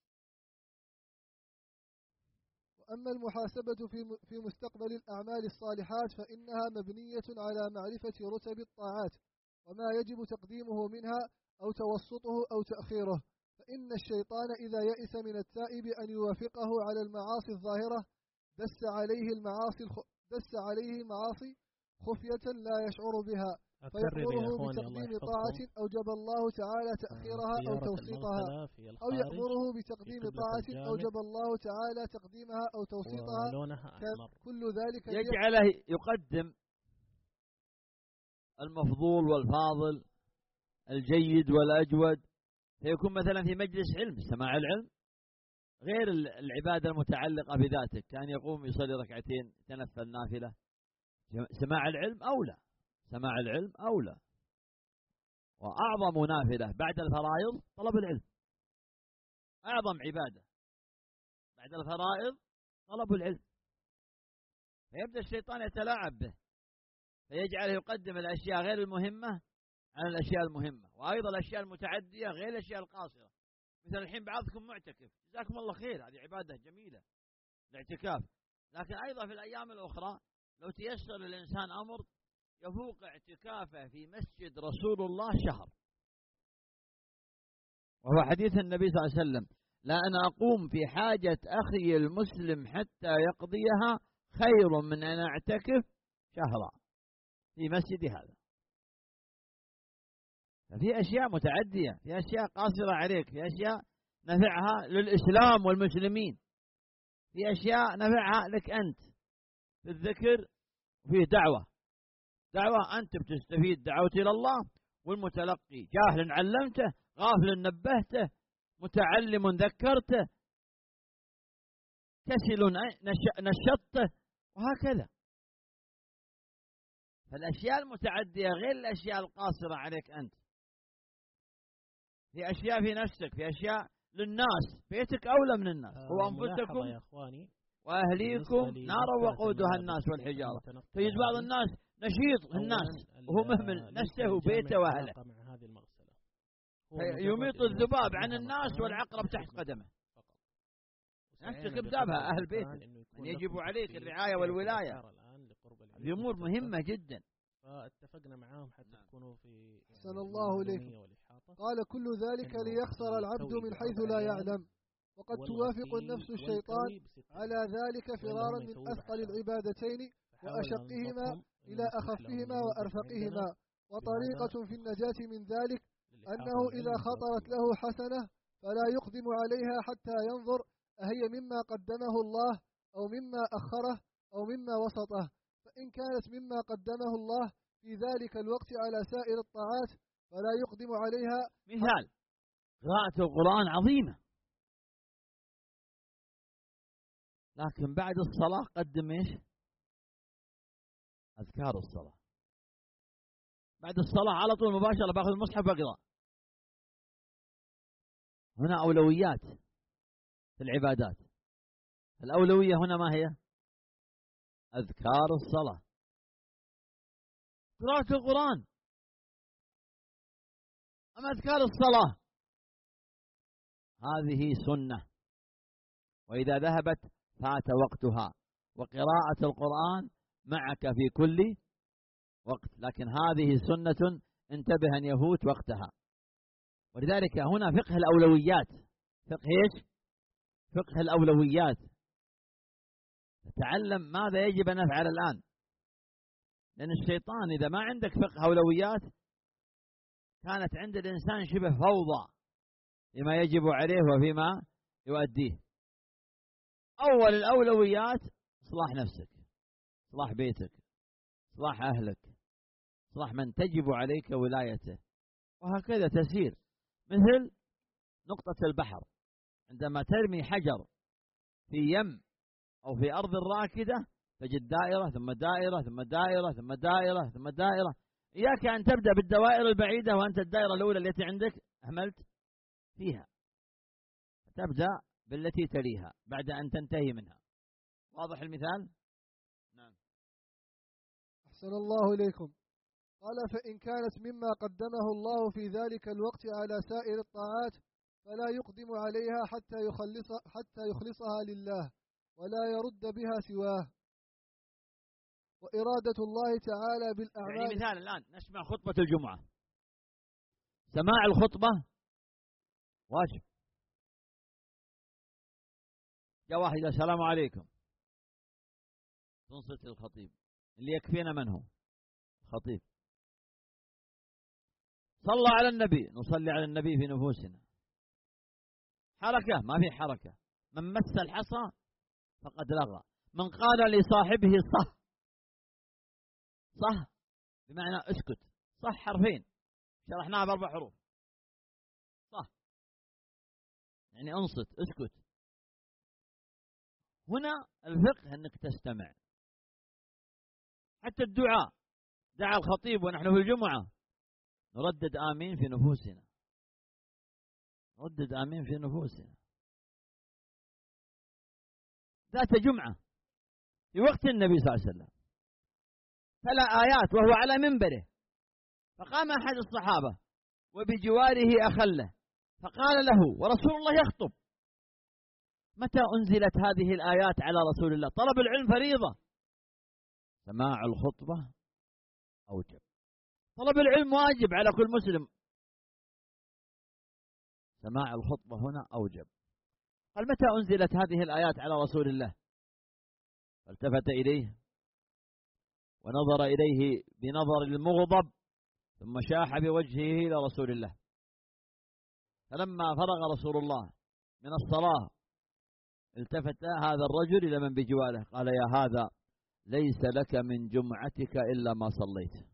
وأما المحاسبة في في مستقبل الأعمال الصالحات فإنها مبنية على معرفة رتب الطاعات وما يجب تقديمه منها أو توسطه أو تأخيره، فإن الشيطان إذا يئس من التائب أن يوافقه على المعاصي الظاهرة دس عليه المعاصي الخ... دس عليه معاصي خفية لا يشعر بها، فيأمره بتقديم طاعة أوجب الله تعالى تأخيرها أو توسيطها، أو يأمره بتقديم طاعة أوجب الله تعالى تقديمها أو توسيطها، كل ذلك يجعله يقدم المفضول والفاضل الجيد والأجود، فيكون مثلا في مجلس علم سماع العلم غير العبادة المتعلقة بذاتك، كان يقوم يصلي ركعتين يتنفل نافلة. سماع العلم أولى، سماع العلم أولى. وأعظم نافلة بعد الفرائض طلب العلم، أعظم عبادة بعد الفرائض طلب العلم. فيبدأ الشيطان يتلاعب به، فيجعله يقدم الأشياء غير المهمة على الأشياء المهمة، وأيضا الأشياء المتعدية غير الأشياء القاصرة. مثل الحين بعضكم معتكف، جزاكم الله خير، هذه عبادة جميلة الاعتكاف، لكن أيضا في الأيام الأخرى لو تيسر للإنسان أمر يفوق اعتكافه في مسجد رسول الله شهر. وهو حديث النبي صلى الله عليه وسلم: لا أنا أقوم في حاجة أخي المسلم حتى يقضيها خير من أن أعتكف شهرا في مسجد هذا. ففي أشياء متعدية، في أشياء قاصرة عليك، في أشياء نفعها للإسلام والمسلمين، في أشياء نفعها لك أنت في الذكر وفيه دعوة دعوة أنت بتستفيد دعوة إلى الله، والمتلقي جاهل علمته، غافل نبهته، متعلم ذكرته، كسل نشطته، وهكذا. فالأشياء المتعدية غير الأشياء القاصرة عليك أنت. في أشياء في نفسك، في أشياء للناس، بيتك أولى من الناس. آه وأنفسكم يا إخواني وأهليكم نارا وقودها الناس والحجارة. فيجد بعض الناس نشيط الناس وهو مهمل نفسه وبيته وأهله، يميط الذباب عن الناس والعقرب تحت قدمه. نفسك بسببها أهل بيتك، من يجب عليك الرعاية والولاية. هذه أمور مهمة جدا. فاتفقنا معاهم حتى تكونوا في أحسن الله إليكم. قال: كل ذلك ليخسر العبد من حيث لا يعلم، وقد توافق النفس الشيطان على ذلك فرارا من أثقل العبادتين وأشقهما إلى أخفهما وأرفقهما. وطريقة في النجاة من ذلك أنه إذا خطرت له حسنة فلا يقدم عليها حتى ينظر أهي مما قدمه الله أو مما أخره أو مما وسطه. فإن كانت مما قدمه الله في ذلك الوقت على سائر الطاعات فلا يقدم عليها. مثال: قراءة القرآن عظيمة، لكن بعد الصلاة قدم ايش؟ أذكار الصلاة. بعد الصلاة على طول مباشرة باخذ المصحف واقرأ. هنا أولويات في العبادات. الأولوية هنا ما هي؟ أذكار الصلاة، قراءة القرآن. أما أذكار الصلاة هذه سنة، وإذا ذهبت فات وقتها، وقراءة القرآن معك في كل وقت، لكن هذه سنة انتبه أن يفوت وقتها. ولذلك هنا فقه الأولويات. فقه إيش؟ فقه الأولويات. تعلم ماذا يجب أن نفعل الآن، لأن الشيطان إذا ما عندك فقه أولويات كانت عند الإنسان شبه فوضى فيما يجب عليه وفيما يؤديه. أول الأولويات إصلاح نفسك، إصلاح بيتك، إصلاح أهلك، إصلاح من تجب عليك ولايته، وهكذا تسير. مثل نقطة البحر، عندما ترمي حجر في يم أو في أرض راكدة تجد دائرة ثم دائرة ثم دائرة ثم دائرة ثم دائرة. إياك أن تبدأ بالدوائر البعيدة وأنت الدائرة الأولى التي عندك أهملت فيها، تبدأ بالتي تليها بعد أن تنتهي منها. واضح المثال؟ نعم. أحسن الله إليكم. قال: فإن كانت مما قدمه الله في ذلك الوقت على سائر الطاعات فلا يقدم عليها حتى يخلص حتى يخلصها لله ولا يرد بها سواه. وإرادة الله تعالى بالأعمال. يعني مثال الآن نسمع خطبة الجمعة، سماع الخطبة واجب. جاء واحد السلام عليكم، تنصت الخطيب، اللي يكفينا من هو؟ خطيب. صلى على النبي، نصلي على النبي في نفوسنا. حركة، ما في حركة. من مس الحصى فقد لغى. من قال لصاحبه صح، صح بمعنى اسكت، صح حرفين شرحناها بأربع حروف. صح يعني انصت، اسكت. هنا الفقه أنك تستمع. حتى الدعاء، دعا الخطيب ونحن في الجمعة نردد آمين في نفوسنا، نردد آمين في نفوسنا. ذات جمعة في وقت النبي صلى الله عليه وسلم تلا آيات وهو على منبره، فقام أحد الصحابة وبجواره أخله فقال له ورسول الله يخطب: متى أنزلت هذه الآيات على رسول الله؟ طلب العلم فريضة، سماع الخطبة أوجب. طلب العلم واجب على كل مسلم، سماع الخطبة هنا أوجب. قال: متى أنزلت هذه الآيات على رسول الله؟ فالتفت إليه ونظر إليه بنظر المغضب، ثم شاح بوجهه إلى رسول الله. فلما فرغ رسول الله من الصلاة التفت هذا الرجل إلى من بجواره قال: يا هذا ليس لك من جمعتك إلا ما صليت.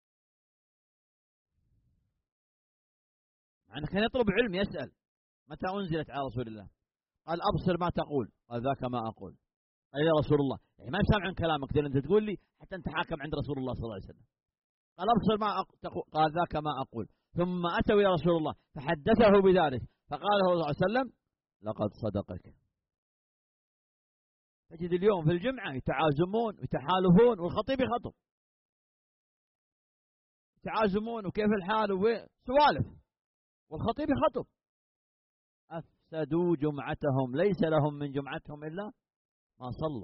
يعني كان يطلب علم، يسأل متى أنزلت على رسول الله؟ قال: أبصر ما تقول. قال: ذاك ما أقول. قال: يا رسول الله، يعني ما سامع كلامك أنت تقول لي حتى أنت حاكم عند رسول الله صلى الله عليه وسلم. قال: أبصر ما تقول. قال: ذاك ما أقول. ثم أتوا يا رسول الله فحدثه بذلك، فقال صلى الله عليه وسلم: لقد صدقك. تجد اليوم في الجمعة يتعازمون ويتحالفون والخطيب يخطب، يتعازمون وكيف الحال وسوالف والخطيب يخطب. أفسدوا جمعتهم، ليس لهم من جمعتهم إلا ما صلوا.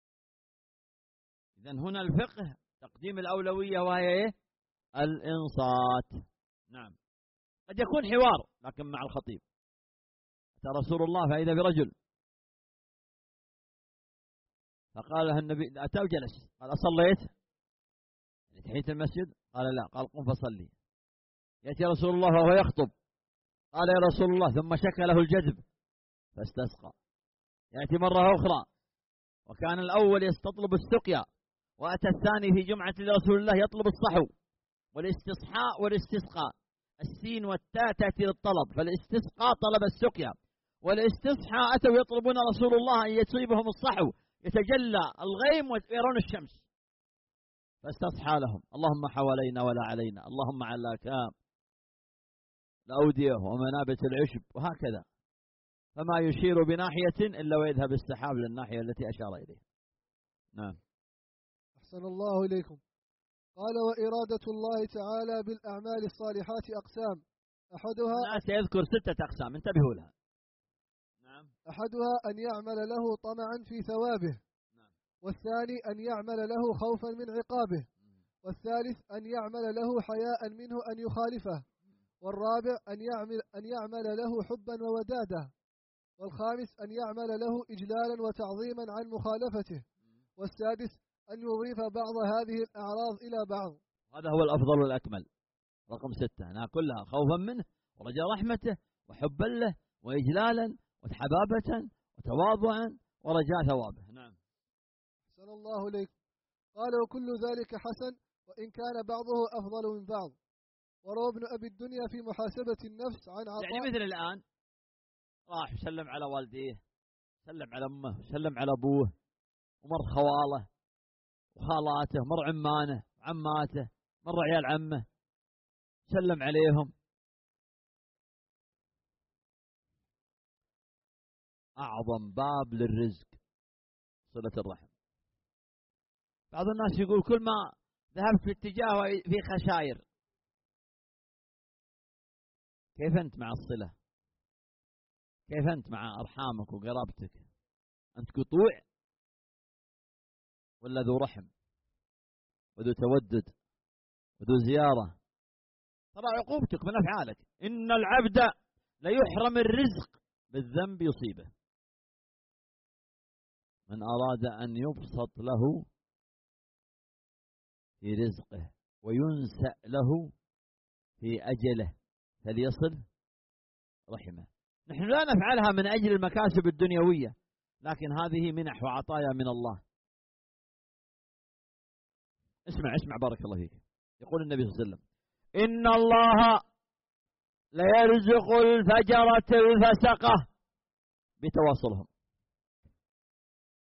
إذن هنا الفقه تقديم الأولوية وهي إيه؟ الإنصات. نعم، قد يكون حوار لكن مع الخطيب. أتى رسول الله فإذا برجل فقال له النبي، أتى وجلس، قال: أصليت؟ يعني تحية المسجد؟ قال: لا. قال: قم فصلي. يأتي رسول الله وهو يخطب، قال: يا رسول الله، ثم شكى له الجذب فاستسقى. يأتي مرة أخرى وكان الأول يستطلب السقيا، وأتى الثاني في جمعة لرسول الله يطلب الصحو والاستصحاء والاستسقاء. السين والتاء تأتي للطلب، فالاستسقاء طلب السقيا، والاستصحاء أتوا يطلبون رسول الله أن يصيبهم الصحو، يتجلى الغيم ويرون الشمس، فاستصحى لهم: اللهم حوالينا ولا علينا، اللهم على الأكام الأودية ومنابت العشب، وهكذا. فما يشير بناحية إلا ويذهب السحاب للناحية التي أشار إليها. نعم. أحسن الله إليكم. قال: وإرادة الله تعالى بالأعمال الصالحات أقسام، أحدها الناس يذكر ستة أقسام انتبهوا لها. نعم. أحدها أن يعمل له طمعا في ثوابه، نعم. والثاني أن يعمل له خوفا من عقابه، والثالث أن يعمل له حياء منه أن يخالفه، والرابع أن يعمل, أن يعمل له حبا وودادا، والخامس أن يعمل له إجلالا وتعظيما عن مخالفته، والسادس أن يضيف بعض هذه الأعراض إلى بعض. هذا هو الأفضل والأكمل. رقم ستة أنها كلها خوفا منه ورجاء رحمته وحبا له وإجلالا وحبابة وتواضعا ورجاء ثوابه. نعم. أحسن الله إليكم. قال: وكل ذلك حسن، وإن كان بعضه أفضل من بعض. وروى ابن أبي الدنيا في محاسبة النفس عن عطاء، يعني مثل الآن راح يسلم على والديه، سلم على أمه، سلم على أبوه، ومر خواله وخالاته، مر عمانه عماته، مر عيال عمه، سلم عليهم. أعظم باب للرزق صلة الرحم. بعض الناس يقول كل ما ذهبت في اتجاه في خسائر. كيف أنت مع الصلة؟ كيف أنت مع أرحامك وقرابتك؟ أنت قطوع ولا ذو رحم وذو تودد وذو زيارة؟ ترى عقوبتك من أفعالك. إن العبد ليحرم الرزق بالذنب يصيبه. من أراد أن يبسط له في رزقه وينسأ له في أجله فليصل رحمه. نحن لا نفعلها من أجل المكاسب الدنيوية، لكن هذه منح وعطايا من الله. اسمع اسمع بارك الله فيك. يقول النبي صلى الله عليه وسلم: إن الله ليرزق الفجرة الفسقة بتواصلهم.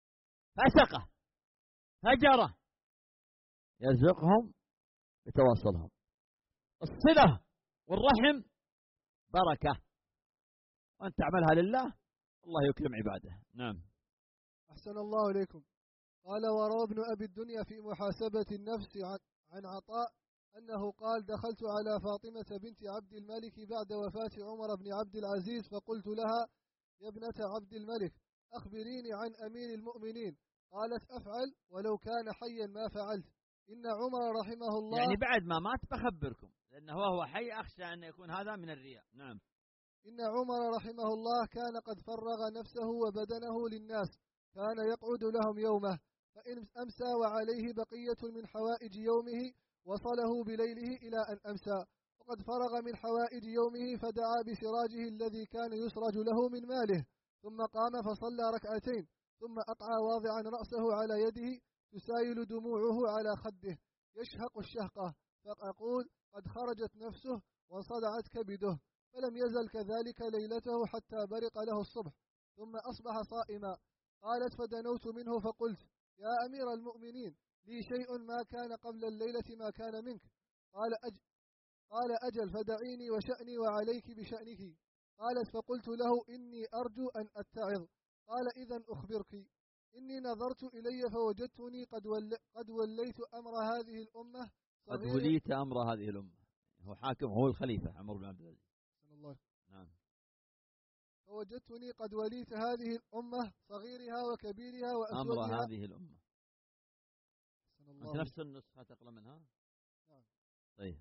فسقة فجرة يرزقهم بتواصلهم. الصلة والرحم بركة، وأن تعملها لله الله يكرم عباده. نعم. أحسن الله إليكم. قال وروى ابن أبي الدنيا في محاسبة النفس عن عطاء أنه قال دخلت على فاطمة بنت عبد الملك بعد وفاة عمر بن عبد العزيز فقلت لها يا ابنة عبد الملك أخبريني عن أمير المؤمنين. قالت أفعل ولو كان حيا ما فعلت إن عمر رحمه الله. يعني بعد ما مات بخبركم، لأنه هو حي أخشى أن يكون هذا من الرياء. نعم. إن عمر رحمه الله كان قد فرغ نفسه وبدنه للناس، كان يقعد لهم يومه، فإن أمسى وعليه بقية من حوائج يومه وصله بليله إلى أن أمسى، وقد فرغ من حوائج يومه فدعا بسراجه الذي كان يسرج له من ماله، ثم قام فصلى ركعتين، ثم أقعى واضعا رأسه على يده تسايل دموعه على خده يشهق الشهقة، فأقول قد خرجت نفسه وانصدعت كبده، فلم يزل كذلك ليلته حتى برق له الصبح، ثم أصبح صائما. قالت فدنوت منه فقلت يا أمير المؤمنين لي شيء ما كان قبل الليلة ما كان منك. قال أجل, قال أجل فدعيني وشأني وعليك بشأنك. قالت فقلت له إني أرجو أن أتعظ. قال إذن أخبرك إني نظرت إلي فوجدتني قد, ول قد وليت أمر هذه الأمة. قد وليت أمر هذه الأمة، هو حاكم، هو الخليفة عمر بن عبد العزيز. نعم. فوجدتني قد وليت هذه الأمة صغيرها وكبيرها وأسودها. أمر هذه الأمة. أنت نفس النسخة تقرأ منها؟ نعم. طيب.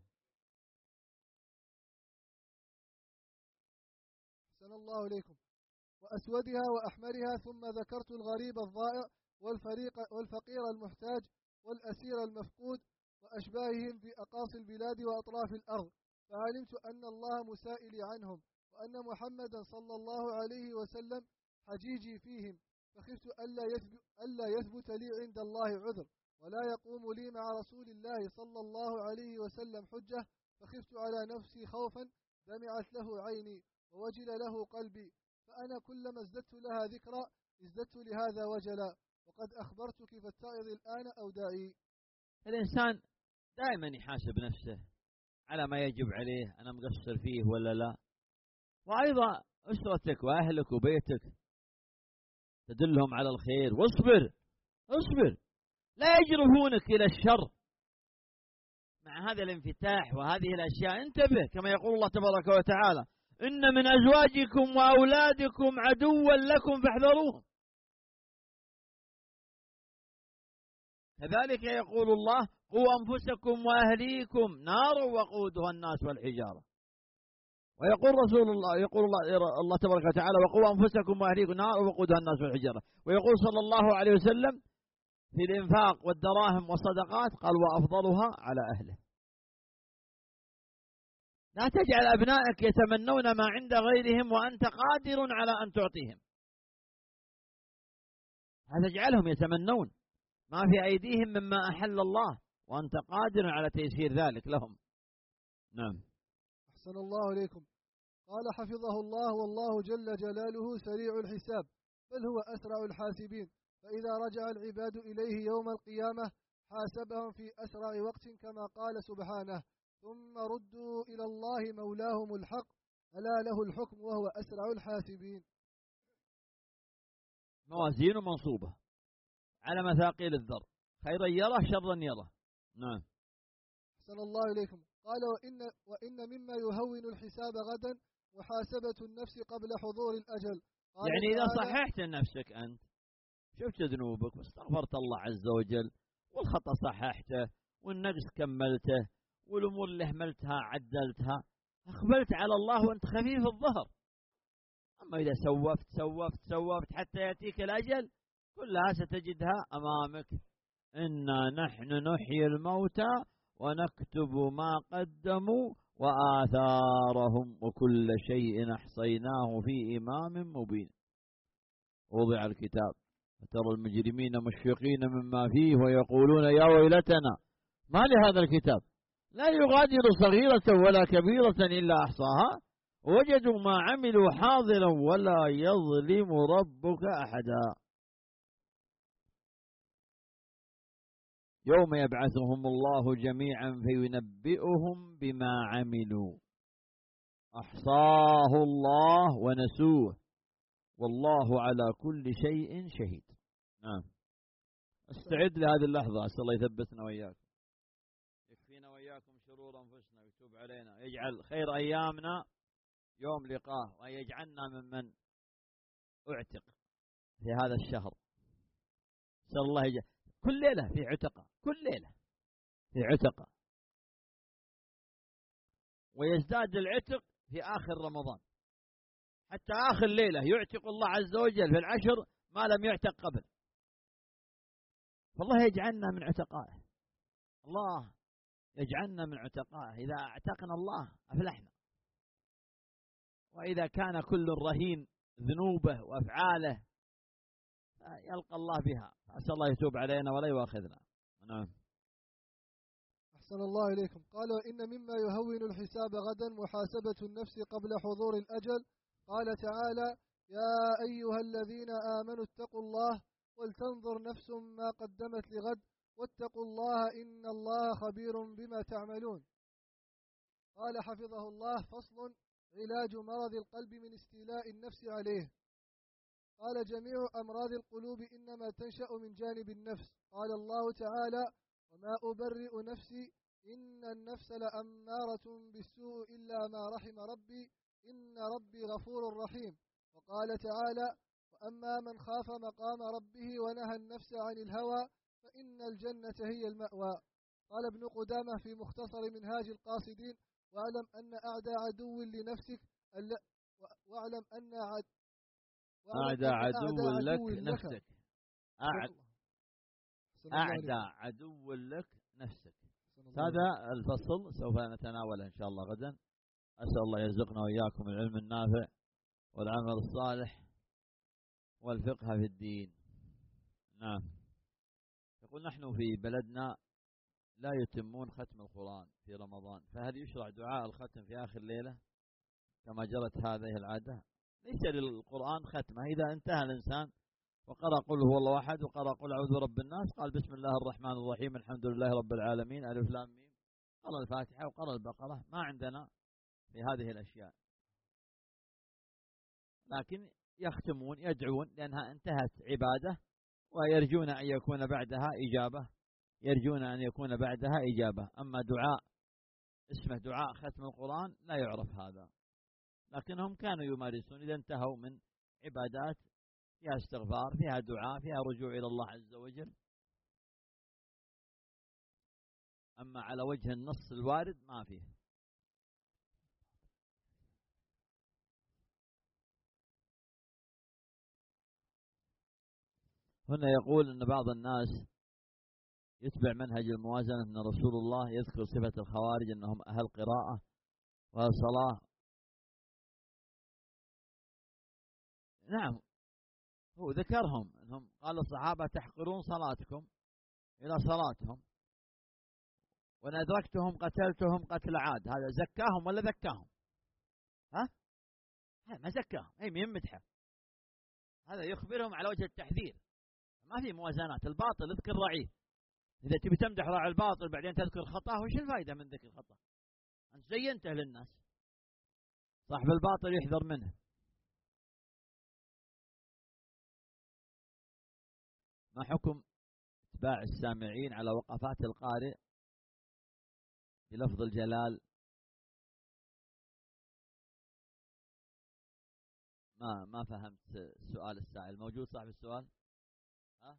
أحسن الله إليكم. وأسودها وأحمرها، ثم ذكرت الغريب الضائع والفريق والفقير المحتاج والأسير المفقود وأشباههم في أقاصي البلاد وأطراف الأرض، فعلمت أن الله مسائلي عنهم، وأن محمدا صلى الله عليه وسلم حجيجي فيهم، فخفت ألا يثبت, ألا يثبت لي عند الله عذر، ولا يقوم لي مع رسول الله صلى الله عليه وسلم حجة، فخفت على نفسي خوفا دمعت له عيني ووجل له قلبي، فأنا كلما ازددت لها ذكرى ازددت لهذا وجلا، وقد أخبرتك فاتعظ الآن أو داعي. الإنسان دائما يحاسب نفسه على ما يجب عليه، أنا مقصر فيه ولا لا، وأيضا أسرتك وأهلك وبيتك تدلهم على الخير، واصبر اصبر، لا يجرفونك إلى الشر مع هذا الانفتاح وهذه الأشياء. انتبه كما يقول الله تبارك وتعالى إن من أزواجكم وأولادكم عدوا لكم فاحذروهم. كذلك يقول الله قوا أنفسكم وأهليكم نارا وقودها الناس والحجارة. ويقول رسول الله يقول الله, الله تبارك وتعالى وقوا أنفسكم وأهليكم نارا وقودها الناس والحجارة. ويقول صلى الله عليه وسلم في الإنفاق والدراهم والصدقات قال وأفضلها على أهله. لا تجعل أبنائك يتمنون ما عند غيرهم وأنت قادر على أن تعطيهم، لا تجعلهم يتمنون ما في أيديهم مما أحل الله وأنت قادر على تيسير ذلك لهم. نعم. أحسن الله إليكم. قال حفظه الله والله جل جلاله سريع الحساب، بل هو أسرع الحاسبين، فإذا رجع العباد إليه يوم القيامة حاسبهم في أسرع وقت كما قال سبحانه ثم ردوا إلى الله مولاهم الحق ألا له الحكم وهو أسرع الحاسبين. موازين منصوبة على مثاقيل الذر، خيرا يره شرا يره. نعم. أحسن الله إليكم. قال وإن, وإن مما يهون الحساب غدا محاسبة النفس قبل حضور الأجل. يعني إذا صححت نفسك أنت، شفت ذنوبك واستغفرت الله عز وجل والخطأ صححته والنقص كملته والأمور اللي هملتها عدلتها، أقبلت على الله وأنت خفيف الظهر. أما إذا سوفت سوفت سوفت حتى يأتيك الأجل كلها ستجدها أمامك. إنا نحن نحيي الموتى ونكتب ما قدموا وآثارهم وكل شيء أحصيناه في إمام مبين. وضع الكتاب فترى المجرمين مشفقين مما فيه ويقولون يا ويلتنا ما لهذا الكتاب لا يغادر صغيرة ولا كبيرة إلا أحصاها وجدوا ما عملوا حاضرا ولا يظلم ربك أحدا. يوم يبعثهم الله جميعا فينبئهم بما عملوا أحصاه الله ونسوه والله على كل شيء شهيد. نعم. استعد لهذه اللحظة، أسأل الله يثبتنا وإياكم، يكفينا وإياكم شرور أنفسنا ويتوب علينا، يجعل خير أيامنا يوم لقاه، ويجعلنا ممن اعتق في هذا الشهر. أسأل الله يجعل كل ليلة في عتقة، كل ليلة في عتقة، ويزداد العتق في آخر رمضان، حتى آخر ليلة يعتق الله عز وجل في العشر ما لم يعتق قبل. فالله يجعلنا من عتقائه، الله يجعلنا من عتقائه. إذا اعتقنا الله أفلحنا، وإذا كان كل رهين ذنوبه وأفعاله يلقى الله بها، أسأل الله يتوب علينا ولا يؤاخذنا. نعم. أحسن الله إليكم. قال: وإن مما يهون الحساب غدا محاسبة النفس قبل حضور الأجل. قال تعالى: يا أيها الذين آمنوا اتقوا الله ولتنظر نفس ما قدمت لغد واتقوا الله إن الله خبير بما تعملون. قال حفظه الله: فصل: علاج مرض القلب من استيلاء النفس عليه. قال: جميع أمراض القلوب إنما تنشأ من جانب النفس. قال الله تعالى: وما أبرئ نفسي إن النفس لأمارة بالسوء إلا ما رحم ربي إن ربي غفور رحيم. وقال تعالى: وأما من خاف مقام ربه ونهى النفس عن الهوى فإن الجنة هي المأوى. قال ابن قدامة في مختصر منهاج القاصدين: واعلم أن أعدى عدو لنفسك واعلم أن عد أعدى عدو لك نفسك. أعدى عدو لك نفسك. هذا الفصل سوف نتناوله إن شاء الله غدا. أسأل الله يرزقنا وإياكم العلم النافع والعمل الصالح والفقه في الدين. نعم. يقول: نحن في بلدنا لا يتمون ختم القرآن في رمضان، فهل يشرع دعاء الختم في آخر ليلة كما جرت هذه العادة؟ ليس للقرآن ختمة. إذا انتهى الإنسان وقرأ قل هو الله أحد وقرأ قل أعوذ برب الناس، قال بسم الله الرحمن الرحيم الحمد لله رب العالمين ألف لام ميم، قرأ الفاتحة وقرأ البقرة، ما عندنا في هذه الأشياء. لكن يختمون يدعون لأنها انتهت عبادة، ويرجون أن يكون بعدها إجابة، يرجون أن يكون بعدها إجابة. أما دعاء اسمه دعاء ختم القرآن لا يعرف هذا، لكنهم كانوا يمارسون إذا انتهوا من عبادات فيها استغفار فيها دعاء فيها رجوع إلى الله عز وجل. أما على وجه النص الوارد ما فيه. هنا يقول أن بعض الناس يتبع منهج الموازنة، أن رسول الله يذكر صفة الخوارج أنهم أهل قراءة وصلاة. نعم، هو ذكرهم أنهم قال الصحابة: تحقرون صلاتكم إلى صلاتهم، وإن أدركتهم قتلتهم قتل عاد. هذا زكاهم ولا ذكاهم؟ ها؟ ما زكاهم، أي مين مدحه؟ هذا يخبرهم على وجه التحذير. ما في موازنات. الباطل اذكر رعيه. إذا تبي تمدح راعي الباطل بعدين تذكر خطأه، وش الفائدة من ذكر خطأ؟ أنت زينته للناس. صاحب الباطل يحذر منه. ما حكم اتباع السامعين على وقفات القارئ بلفظ الجلال؟ ما ما فهمت سؤال السائل. موجود صاحب السؤال؟ ها؟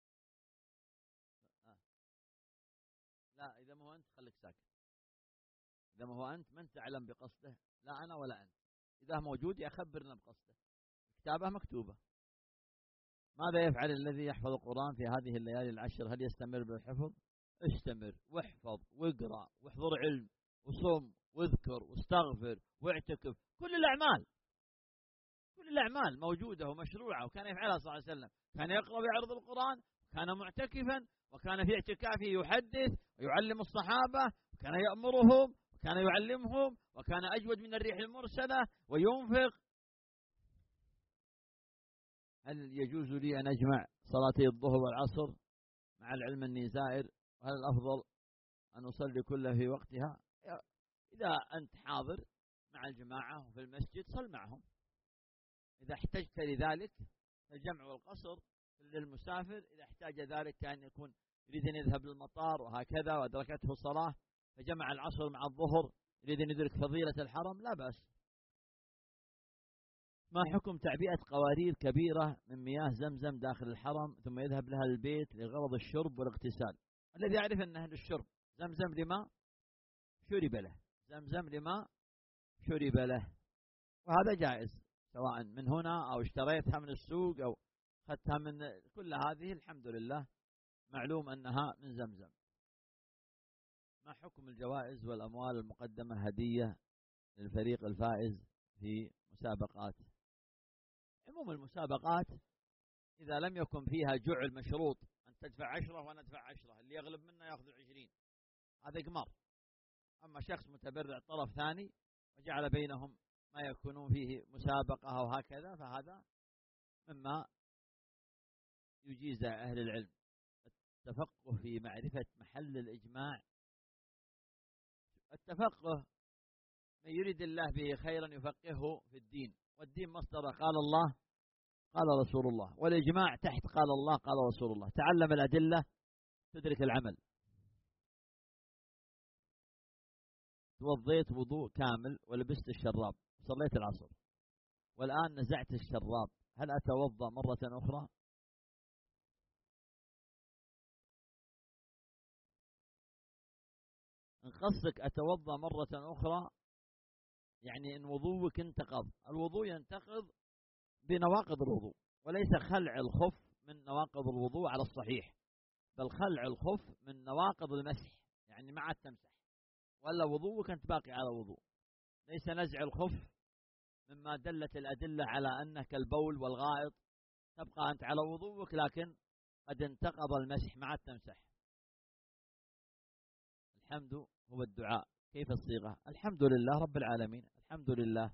ها؟ لا، إذا ما هو أنت خليك ساكت. إذا ما هو أنت من تعلم بقصده، لا أنا ولا أنت. إذا موجود يخبرنا بقصده. كتابة مكتوبة. ماذا يفعل الذي يحفظ القرآن في هذه الليالي العشر؟ هل يستمر بالحفظ؟ استمر واحفظ واقرأ واحضر علم وصم واذكر واستغفر واعتكف. كل الأعمال كل الأعمال موجودة ومشروعة، وكان يفعلها صلى الله عليه وسلم. كان يقرأ ويعرض القرآن، كان معتكفا، وكان في اعتكافه يحدث ويعلم الصحابة، وكان يأمرهم وكان يعلمهم، وكان أجود من الريح المرسلة وينفق. هل يجوز لي أن أجمع صلاتي الظهر والعصر مع العلم أني زائر وهل الأفضل أن أصلي كلها في وقتها؟ إذا أنت حاضر مع الجماعة في المسجد صل معهم، إذا احتجت لذلك الجمع والقصر للمسافر، إذا احتاج ذلك كأن يكون يريد أن يذهب للمطار وهكذا وأدركته الصلاة فجمع العصر مع الظهر يريد أن يدرك فضيلة الحرم لا بأس. ما حكم تعبئة قوارير كبيرة من مياه زمزم داخل الحرم ثم يذهب لها البيت لغرض الشرب والاغتسال؟ الذي يعرف أنه للشرب، زمزم لما شرب له، زمزم لما شرب له، وهذا جائز سواء من هنا أو اشتريتها من السوق أو أخذتها من كل هذه الحمد لله معلوم أنها من زمزم. ما حكم الجوائز والأموال المقدمة هدية للفريق الفائز في مسابقات؟ عموم المسابقات إذا لم يكن فيها جعل مشروط أن تدفع عشرة وأنا أدفع عشرة، اللي يغلب منا يأخذ العشرين، هذا قمار. أما شخص متبرع طرف ثاني وجعل بينهم ما يكونون فيه مسابقة أو هكذا فهذا مما يجيز أهل العلم. التفقه في معرفة محل الإجماع، التفقه من يريد الله به خيرا يفقهه في الدين، والدين مصدر قال الله قال رسول الله، والإجماع تحت قال الله قال رسول الله. تعلم الأدلة تدرك العمل. توضيت وضوء كامل ولبست الشراب وصليت العصر والآن نزعت الشراب، هل أتوضأ مرة أخرى؟ إن قصدك أتوضأ مرة أخرى يعني إن وضوءك انتقض. الوضوء ينتقض بنواقض الوضوء، وليس خلع الخف من نواقض الوضوء على الصحيح، بل خلع الخف من نواقض المسح، يعني مع التمسح، ولا وضوءك أنت باقي على وضوء. ليس نزع الخف مما دلت الأدلة على أنك البول والغائط، تبقى أنت على وضوءك لكن قد انتقض المسح مع التمسح. الحمد هو الدعاء، كيف الصيغة؟ الحمد لله رب العالمين، الحمد لله.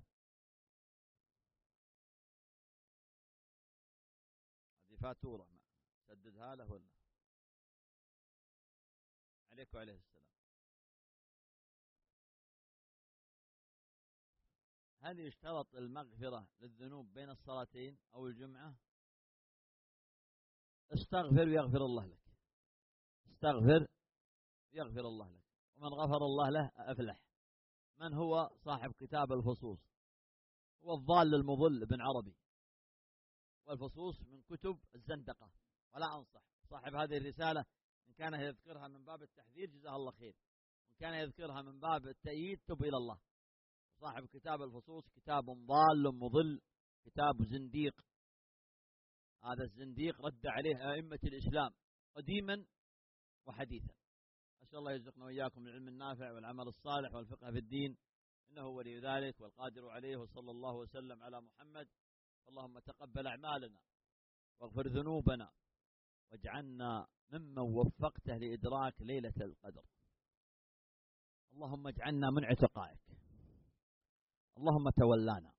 هذه فاتورة سددها له ولا عليك وعليه السلام. هل يشترط المغفرة للذنوب بين الصلاتين أو الجمعة؟ استغفر ويغفر الله لك، استغفر يغفر الله لك، ومن غفر الله له أفلح. من هو صاحب كتاب الفصوص؟ هو الضال المضل ابن عربي، والفصوص من كتب الزندقة، ولا أنصح صاحب هذه الرسالة إن كان يذكرها من باب التحذير جزاه الله خير، وإن كان يذكرها من باب التأييد تب إلى الله. صاحب كتاب الفصوص كتاب ضال مضل، كتاب زنديق. هذا الزنديق رد عليه أئمة الإسلام قديما وحديثا. أسأل الله يرزقنا وإياكم العلم النافع والعمل الصالح والفقه في الدين، إنه ولي ذلك والقادر عليه. وصلى الله وسلم على محمد. اللهم تقبل أعمالنا واغفر ذنوبنا واجعلنا ممن وفقته لإدراك ليلة القدر. اللهم اجعلنا من عتقائك. اللهم تولانا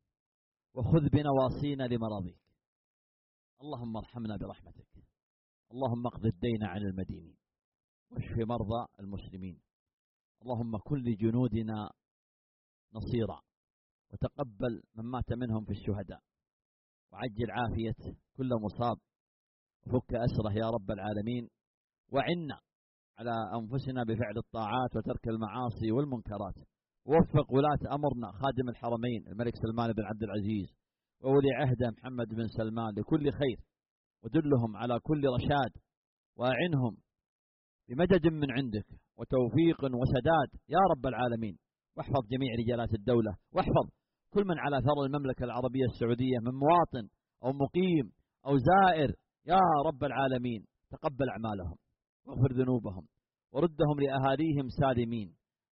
وخذ بنواصينا لمراضيك. اللهم ارحمنا برحمتك. اللهم اقض الدين عن المدينين واشف مرضى المسلمين. اللهم كن لجنودنا نصيرا، وتقبل من مات منهم في الشهداء، وعجل عافية كل مصاب، وفك أسره يا رب العالمين. وعنا على أنفسنا بفعل الطاعات وترك المعاصي والمنكرات. ووفق ولاة أمرنا خادم الحرمين الملك سلمان بن عبد العزيز وولي عهده محمد بن سلمان لكل خير، ودلهم على كل رشاد، وأعنهم بمدد من عندك وتوفيق وسداد يا رب العالمين. واحفظ جميع رجالات الدولة، واحفظ كل من على ثرى المملكة العربية السعودية من مواطن أو مقيم أو زائر يا رب العالمين. تقبل أعمالهم واغفر ذنوبهم وردهم لأهاليهم سالمين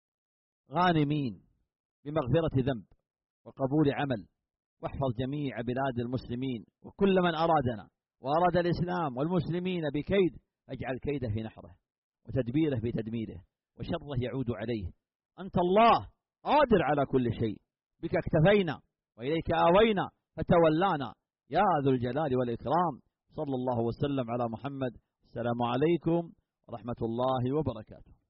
غانمين بمغفرة ذنب وقبول عمل. واحفظ جميع بلاد المسلمين وكل من أرادنا وأراد الإسلام والمسلمين بكيد، اجعل كيده في نحره وتدبيره في تدميره وشره يعود عليه. أنت الله قادر على كل شيء، بك اكتفينا وإليك آوينا فتولانا يا ذو الجلال والإكرام. صلى الله وسلم على محمد. السلام عليكم ورحمة الله وبركاته.